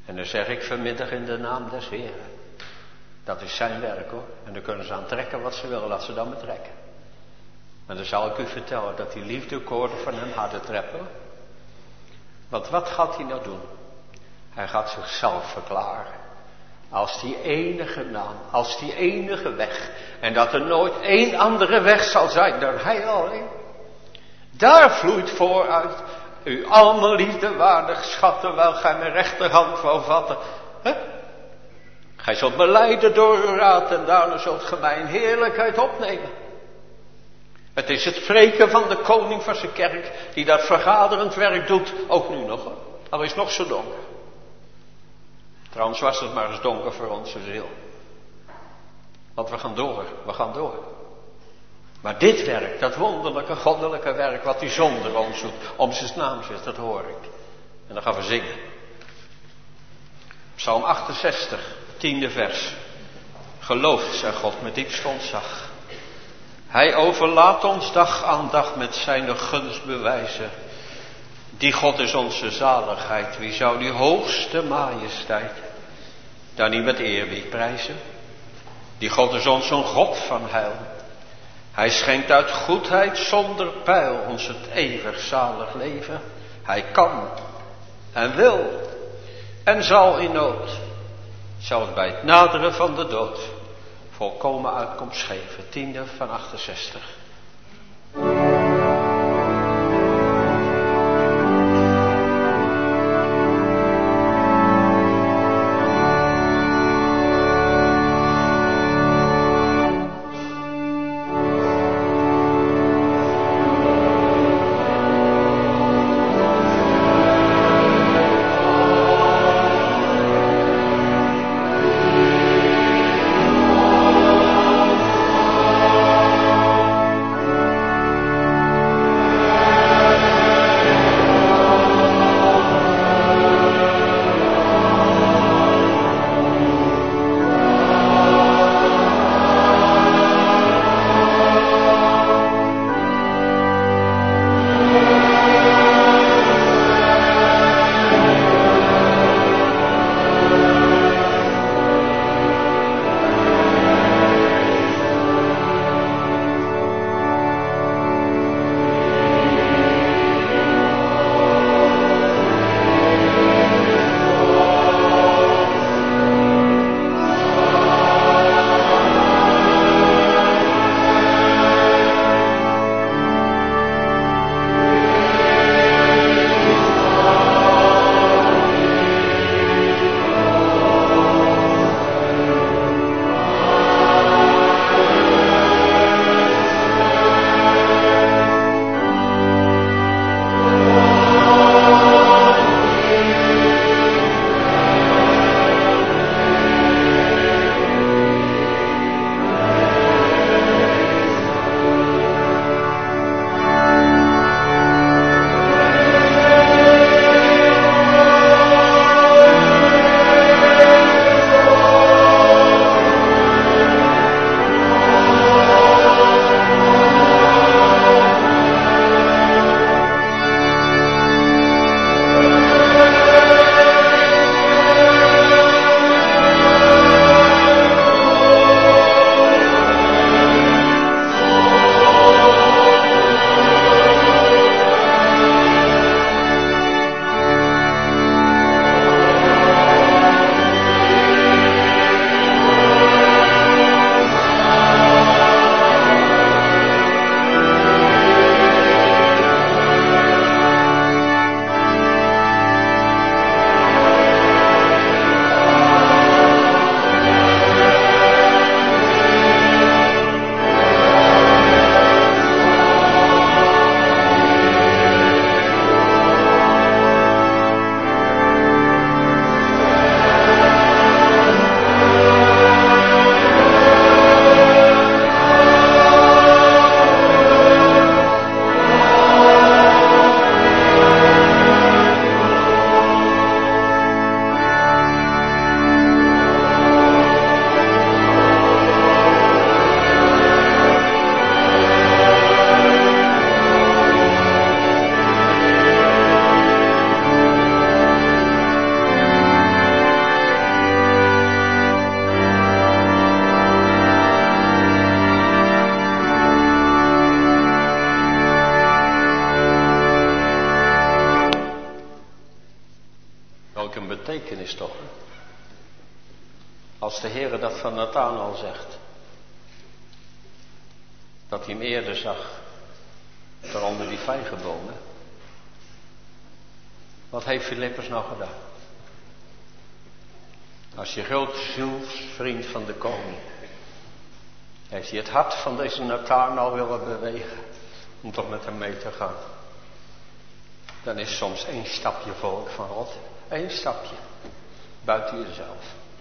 En dan zeg ik vanmiddag in de naam des Heren. Dat is zijn werk hoor. En dan kunnen ze aan trekken wat ze willen, laat ze dan betrekken. Maar dan zal ik u vertellen dat die liefdekoorden van hem harder treppen. Want wat gaat hij nou doen? Hij gaat zichzelf verklaren. Als die enige naam, als die enige weg. En dat er nooit één andere weg zal zijn dan hij alleen. Daar vloeit vooruit. U allemaal liefdewaardig schatten, wel gij mijn rechterhand wou vatten. Gij zult me leiden door uw raad en daarna zult gij mij in heerlijkheid opnemen. Het is het spreken van de koning van zijn kerk die dat vergaderend werk doet, ook nu nog hoor. Al is het nog zo donker. Trouwens was het maar eens donker voor onze ziel. Want we gaan door. Maar dit werk, dat wonderlijke, goddelijke werk wat hij zonder ons doet, om zijn naam zit, dat hoor ik. En dan gaan we zingen. Psalm 68, 10e vers. Gelooft, zei God, met diepst ontzag. Hij overlaat ons dag aan dag met zijn gunst bewijzen. Die God is onze zaligheid. Wie zou die hoogste majesteit dan niet met eerbied prijzen? Die God is ons een God van heil. Hij schenkt uit goedheid zonder peil ons het eeuwig zalig leven. Hij kan en wil en zal in nood, zelfs bij het naderen van de dood, volkomen uitkomst geven. 10e van 68. betekenis toch? Hè? Als de Heere dat van Nathanael zegt. Dat hij hem eerder zag. Daar onder die vijgenbomen. Wat heeft Filippus nou gedaan? Als je grote zielsvriend van de koning. Heeft hij het hart van deze Nathanael willen bewegen. Om toch met hem mee te gaan. Dan is soms 1 stapje volk van God. 1 stapje. Buiten jezelf.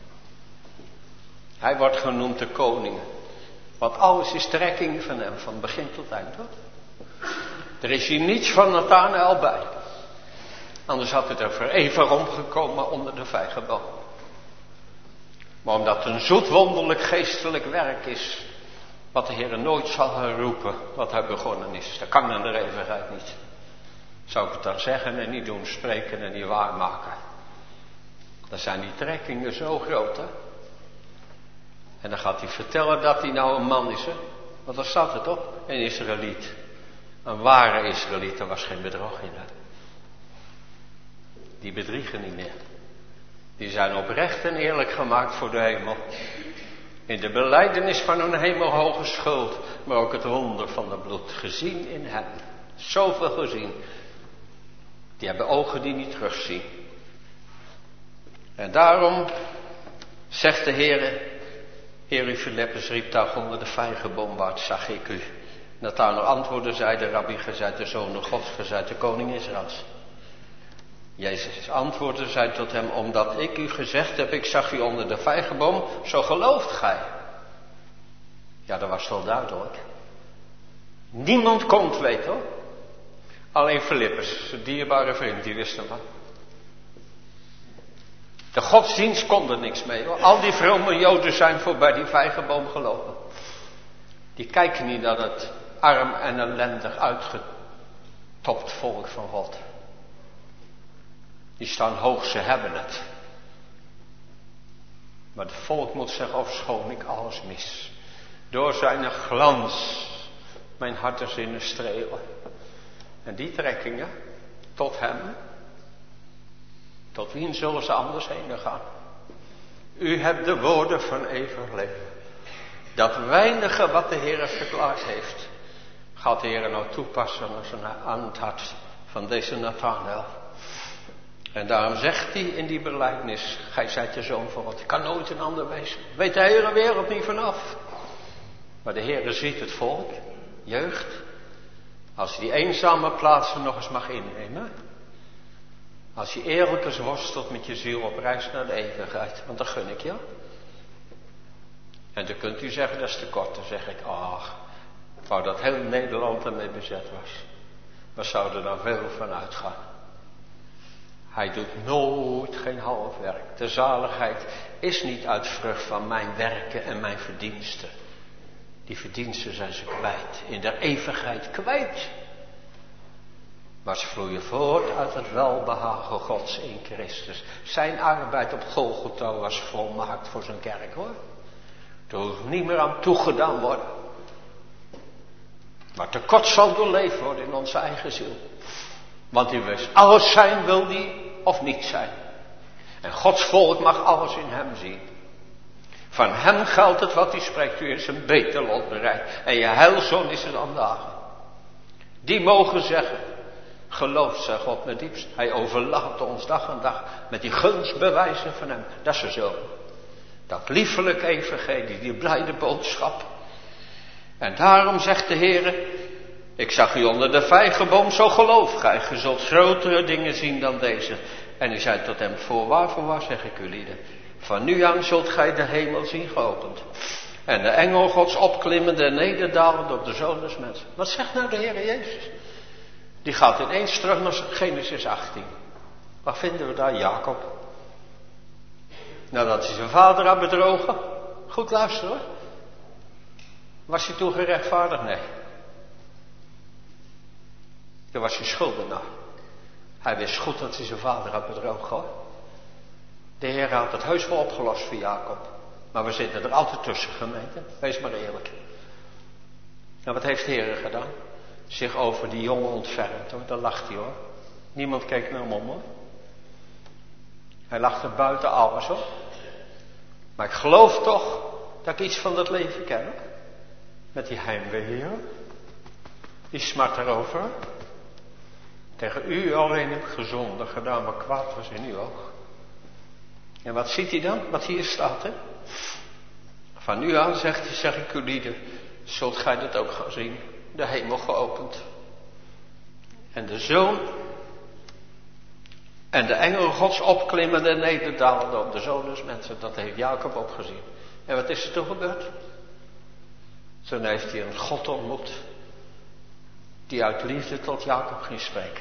Hij wordt genoemd de koning. Want alles is trekking van hem. Van begin tot eind hoor. Er is hier niets van Nathanael bij. Anders had het er voor even omgekomen onder de vijgenboom. Maar omdat het een zoet wonderlijk geestelijk werk is. Wat de Heer nooit zal herroepen. Wat hij begonnen is. Dat kan in de eeuwigheid niet. Zou ik het dan zeggen en niet doen. Spreken en niet waarmaken. Dan zijn die trekkingen zo groot hè. En dan gaat hij vertellen dat hij nou een man is hè. Want daar staat het op. Een Israëliet. Een ware Israëliet. Er was geen bedrog in hè. Die bedriegen niet meer. Die zijn oprecht en eerlijk gemaakt voor de hemel. In de belijdenis van hun hemelhoge schuld. Maar ook het wonder van het bloed. Gezien in hem. Zoveel gezien. Die hebben ogen die niet terugzien. En daarom zegt de Heer Filippus riep daar onder de vijgenboom. Wat zag ik u? Nathanael antwoordde, zei de rabbi, gij zijt de zoon Gods, gij zijt de koning Israëls. Jezus antwoordde, zei tot hem, omdat ik u gezegd heb, ik zag u onder de vijgenboom, zo gelooft gij. Ja, dat was wel duidelijk. Niemand kon het weten hoor. Alleen Filippus, zijn dierbare vriend, die wist het wel. De godsdienst kon er niks mee hoor. Al die vrome Joden zijn voorbij die vijgenboom gelopen. Die kijken niet naar het arm en ellendig uitgetopt volk van God. Die staan hoog, ze hebben het. Maar het volk moet zeggen, ofschoon ik alles mis. Door zijn glans mijn hart en zinnen strelen. En die trekkingen tot hem. Tot wien zullen ze anders heen gaan? U hebt de woorden van eeuwig leven. Dat weinige wat de Heer verklaard heeft. Gaat de Heer nou toepassen aan het hart van deze Nathanael. En daarom zegt hij in die belijdenis. Gij zijt de zoon van God. Kan nooit een ander wezen. Weet de hele wereld niet vanaf. Maar de Heer ziet het volk. Jeugd. Als je die eenzame plaatsen nog eens mag innemen. Als je eerlijk eens worstelt met je ziel op reis naar de eeuwigheid. Want dat gun ik je. En dan kunt u zeggen, dat is te kort. Dan zeg ik, ach, ik wou dat heel Nederland ermee bezet was. Waar zou er dan veel van uitgaan? Hij doet nooit geen half werk. De zaligheid is niet uit vrucht van mijn werken en mijn verdiensten. Die verdiensten zijn ze kwijt. In der eeuwigheid kwijt. Maar ze vloeien voort uit het welbehagen Gods in Christus. Zijn arbeid op Golgotha was volmaakt voor zijn kerk hoor. Er hoeft niet meer aan toegedaan worden. Maar tekort zal doorleefd worden in onze eigen ziel. Want die wist, alles zijn wil die of niet zijn. En Gods volk mag alles in hem zien. Van hem geldt het wat hij spreekt. U is een beter lot bereid. En je heilzoon is het aan dagen. Die mogen zeggen. Geloof, zegt God met diepst. Hij overlaat ons dag en dag met die gunstbewijzen van hem. Dat is er zo. Dat liefelijk evangelie, die blijde boodschap. En daarom zegt de Heer, ik zag u onder de vijgenboom, zo geloof gij. Ge zult grotere dingen zien dan deze. En hij zei tot hem, voorwaar zeg ik u lieden. Van nu aan zult gij de hemel zien geopend. En de engel Gods opklimmende en nederdalend op de zoon des mensen. Wat zegt nou de Heer Jezus? Die gaat ineens terug naar Genesis 18. Wat vinden we daar? Jacob. Nadat hij zijn vader had bedrogen. Goed luisteren hoor. Was hij toen gerechtvaardigd? Nee. Toen was hij schuldenaar. Hij wist goed dat hij zijn vader had bedrogen hoor. De Heer had het heus wel opgelost voor Jacob. Maar we zitten er altijd tussen gemeente. Wees maar eerlijk. Nou wat heeft de Heer gedaan? Zich over die jongen ontfermd hoor. Daar lacht hij hoor. Niemand keek naar hem om hoor. Hij lacht er buiten alles op. Maar ik geloof toch dat ik iets van dat leven ken. Met die heimwee. Die smart erover. Tegen u alleen heb ik gezondigd gedaan, maar kwaad was in uw oog. En wat ziet hij dan? Wat hier staat, hè? Van nu aan, zegt hij, zeg ik u lieden, zult gij dat ook gaan zien. De hemel geopend. En de zoon en de engel gods opklimmen en nederdalen op de zoon des mensen. Dat heeft Jacob ook gezien. En wat is er toen gebeurd? Toen heeft hij een God ontmoet die uit liefde tot Jacob ging spreken.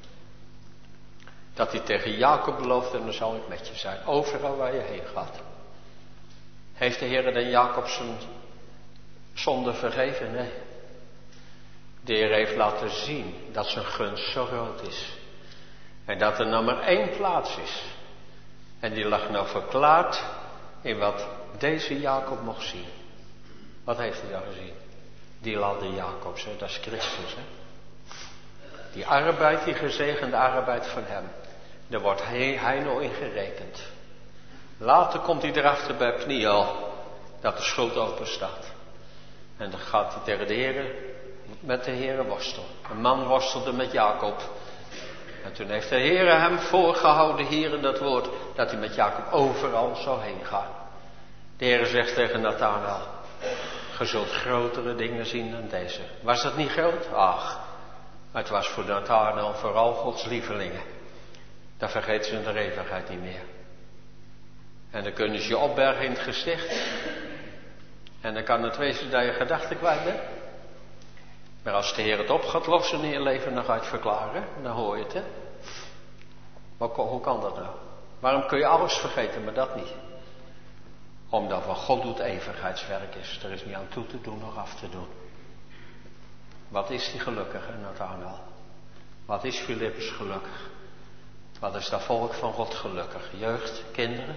Dat hij tegen Jacob beloofde, en dan zal ik met je zijn, overal waar je heen gaat. Heeft de Heer dan Jacob zijn zonde vergeven? Nee. De Heer heeft laten zien dat zijn gunst zo groot is. En dat er nou maar één plaats is. En die lag nou verklaard in wat deze Jacob mocht zien. Wat heeft hij dan gezien? Die ladde Jacobs, dat is Christus. Hè? Die arbeid, die gezegende arbeid van hem. Daar wordt hij nog in gerekend. Later komt hij erachter bij Pniel dat de schuld open staat. En dan gaat hij tegen de Heer, met de Heer worstelen. Een man worstelde met Jacob. En toen heeft de Heer hem voorgehouden hier in dat woord, dat hij met Jacob overal zou heen gaan. De Heer zegt tegen Nathanael, ge zult grotere dingen zien dan deze. Was dat niet groot? Ach, het was voor Nathanael vooral Gods lievelingen. Daar vergeet ze in de eeuwigheid niet meer. En dan kunnen ze je opbergen in het gesticht. En dan kan het wezen dat je gedachten kwijt bent. Maar als de Heer het op gaat lossen in je leven, dan ga je het verklaren. Dan hoor je het, hè. Maar hoe kan dat nou? Waarom kun je alles vergeten, maar dat niet? Omdat wat God doet eeuwigheidswerk is. Er is niet aan toe te doen, nog af te doen. Wat is die gelukkige, Nathanael? Wat is Filippus gelukkig? Wat is dat volk van God gelukkig? Jeugd, kinderen?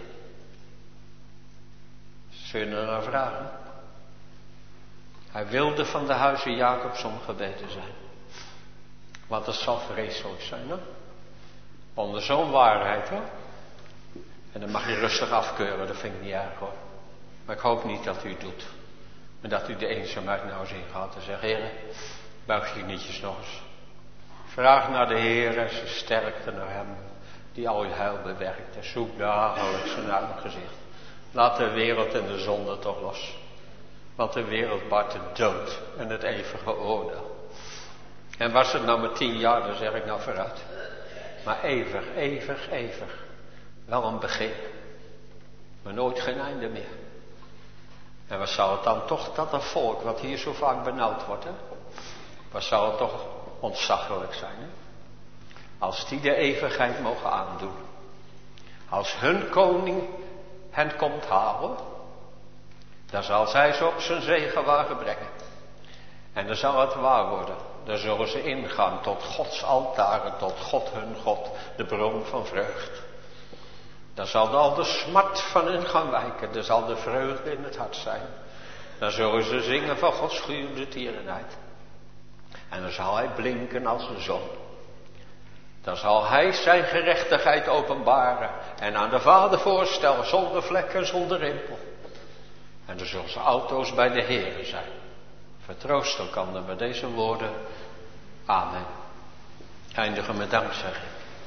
Zullen we er naar vragen? Hij wilde van de huizen Jacobs omgebeten zijn. Want dat zal vreselijk zijn, hoor. Onder zo'n waarheid, hoor. En dan mag je rustig afkeuren, dat vind ik niet erg, hoor. Maar ik hoop niet dat u het doet. Maar dat u de eenzaamheid nou eens ingaat en zegt, Heer, buig je nietjes nog eens. Vraag naar de Heer en zijn sterkte naar hem, die al je heil bewerkt. En zoek dagelijks zijn aangezicht. Laat de wereld en de zonde toch los. Want de wereld baart de dood en het eeuwige oordeel. En was het nou maar 10 jaar, dan zeg ik nou vooruit. Maar eeuwig, eeuwig, eeuwig. Wel een begin. Maar nooit geen einde meer. En wat zou het dan toch, dat een volk wat hier zo vaak benauwd wordt, hè? Wat zou het toch ontzaglijk zijn, hè? Als die de eeuwigheid mogen aandoen. Als hun koning hen komt halen, dan zal zij ze op zijn zegenwagen brengen. En dan zal het waar worden. Dan zullen ze ingaan tot Gods altaren, tot God hun God, de bron van vreugd. Dan zal al de smart van hen gaan wijken. Dan zal de vreugde in het hart zijn. Dan zullen ze zingen van Gods glurende tierenheid. En dan zal hij blinken als de zon. Dan zal hij zijn gerechtigheid openbaren. En aan de Vader voorstellen zonder vlek en zonder rimpel. En dan zullen ze auto's bij de Heere zijn. Vertroost elkander met deze woorden. Amen. Eindigen met dankzegging.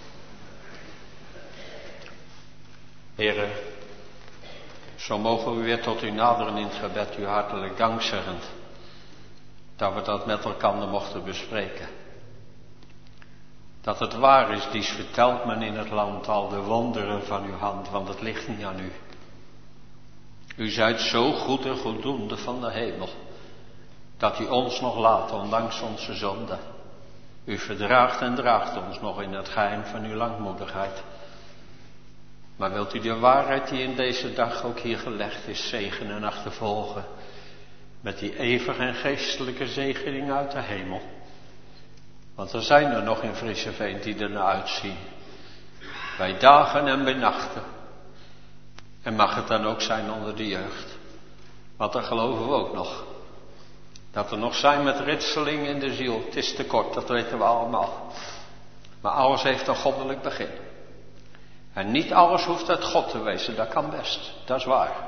Heere, zo mogen we weer tot u naderen in het gebed, u hartelijk dankzeggend. Dat we dat met elkaar mochten bespreken. Dat het waar is, dies vertelt men in het land al de wonderen van uw hand, want het ligt niet aan u. U zijt zo goed en goeddoende van de hemel, dat u ons nog laat, ondanks onze zonde. U verdraagt en draagt ons nog in het geheim van uw langmoedigheid. Maar wilt u de waarheid die in deze dag ook hier gelegd is, zegenen en achtervolgen, met die eeuwige en geestelijke zegening uit de hemel. Want er zijn er nog in Frisseveen die er naar uitzien. Bij dagen en bij nachten. En mag het dan ook zijn onder de jeugd. Want dan geloven we ook nog. Dat er nog zijn met ritseling in de ziel. Het is te kort, dat weten we allemaal. Maar alles heeft een goddelijk begin. En niet alles hoeft uit God te wezen, dat kan best, dat is waar.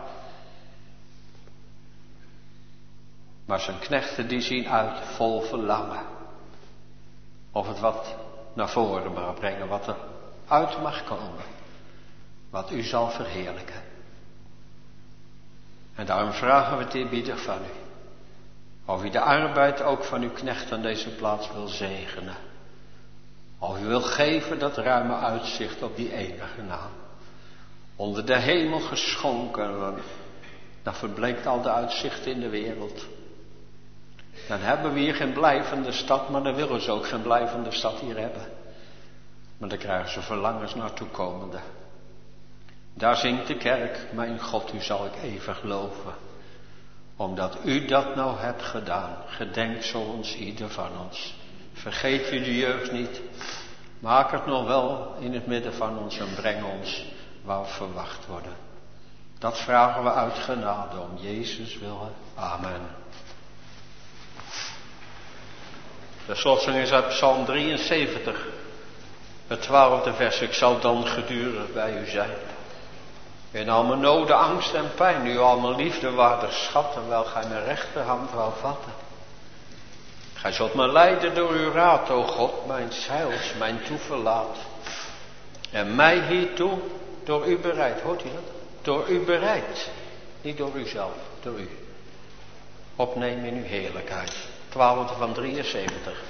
Maar zijn knechten die zien uit vol verlangen. Of het wat naar voren mag brengen, wat er uit mag komen. Wat u zal verheerlijken. En daarom vragen we het eerbiedig van u. Of u de arbeid ook van uw knecht aan deze plaats wil zegenen. Of u wil geven dat ruime uitzicht op die enige naam. Onder de hemel geschonken. Dan verbleekt al de uitzichten in de wereld. Dan hebben we hier geen blijvende stad, maar dan willen ze ook geen blijvende stad hier hebben. Maar dan krijgen ze verlangens naar toekomende. Daar zingt de kerk, mijn God, u zal ik eeuwig loven. Omdat u dat nou hebt gedaan, gedenk zo ons ieder van ons. Vergeet u de jeugd niet. Maak het nog wel in het midden van ons en breng ons waar we verwacht worden. Dat vragen we uit genade om Jezus willen. Amen. De slotzing is uit Psalm 73, het 12e vers. Ik zal dan gedurig bij u zijn. In al mijn noden, angst en pijn, u al mijn liefdewaardig schat, terwijl gij mijn rechterhand wou vatten. Gij zult me leiden door uw raad, o God, mijn heils, mijn toeverlaat. En mij hiertoe door u bereid, hoort u dat? Door u bereid, niet door uzelf, door u. Opneem in uw heerlijkheid. 12e van 73.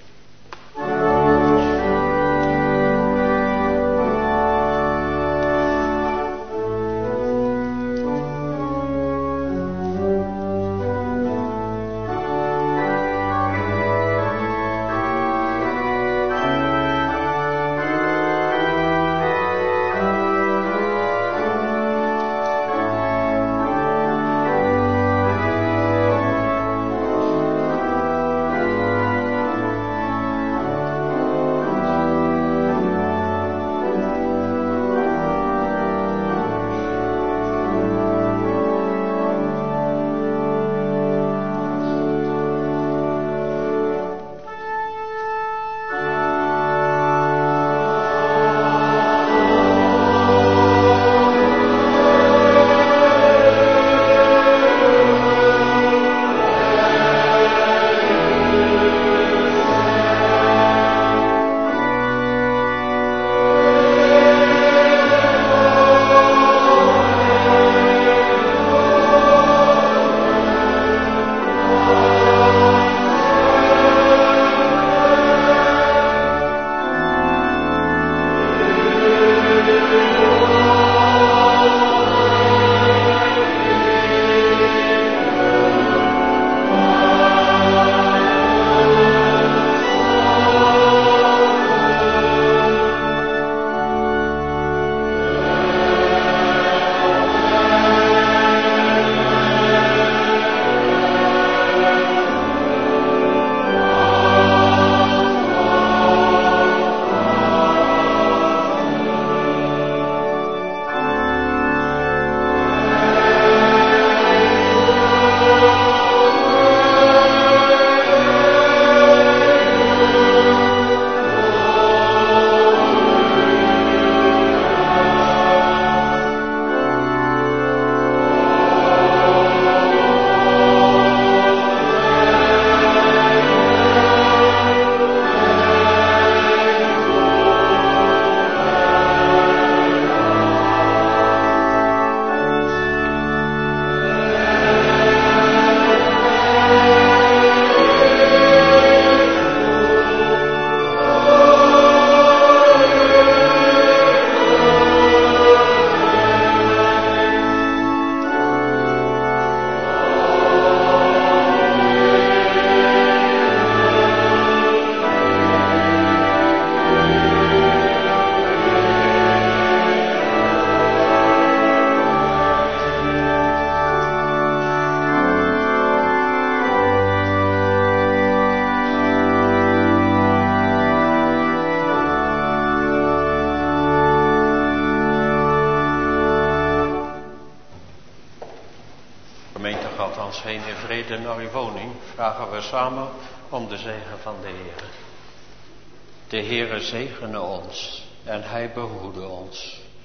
Hans heen in vrede naar uw woning, vragen we samen om de zegen van de Heer. De Heere zegene ons en hij behoede ons.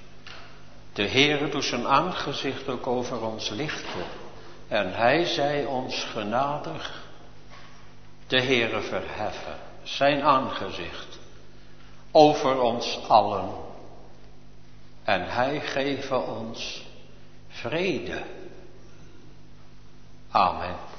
De Heere doet zijn aangezicht ook over ons lichten. En hij zij ons genadig. De Heere verheffen zijn aangezicht over ons allen. En hij geven ons vrede. Amen.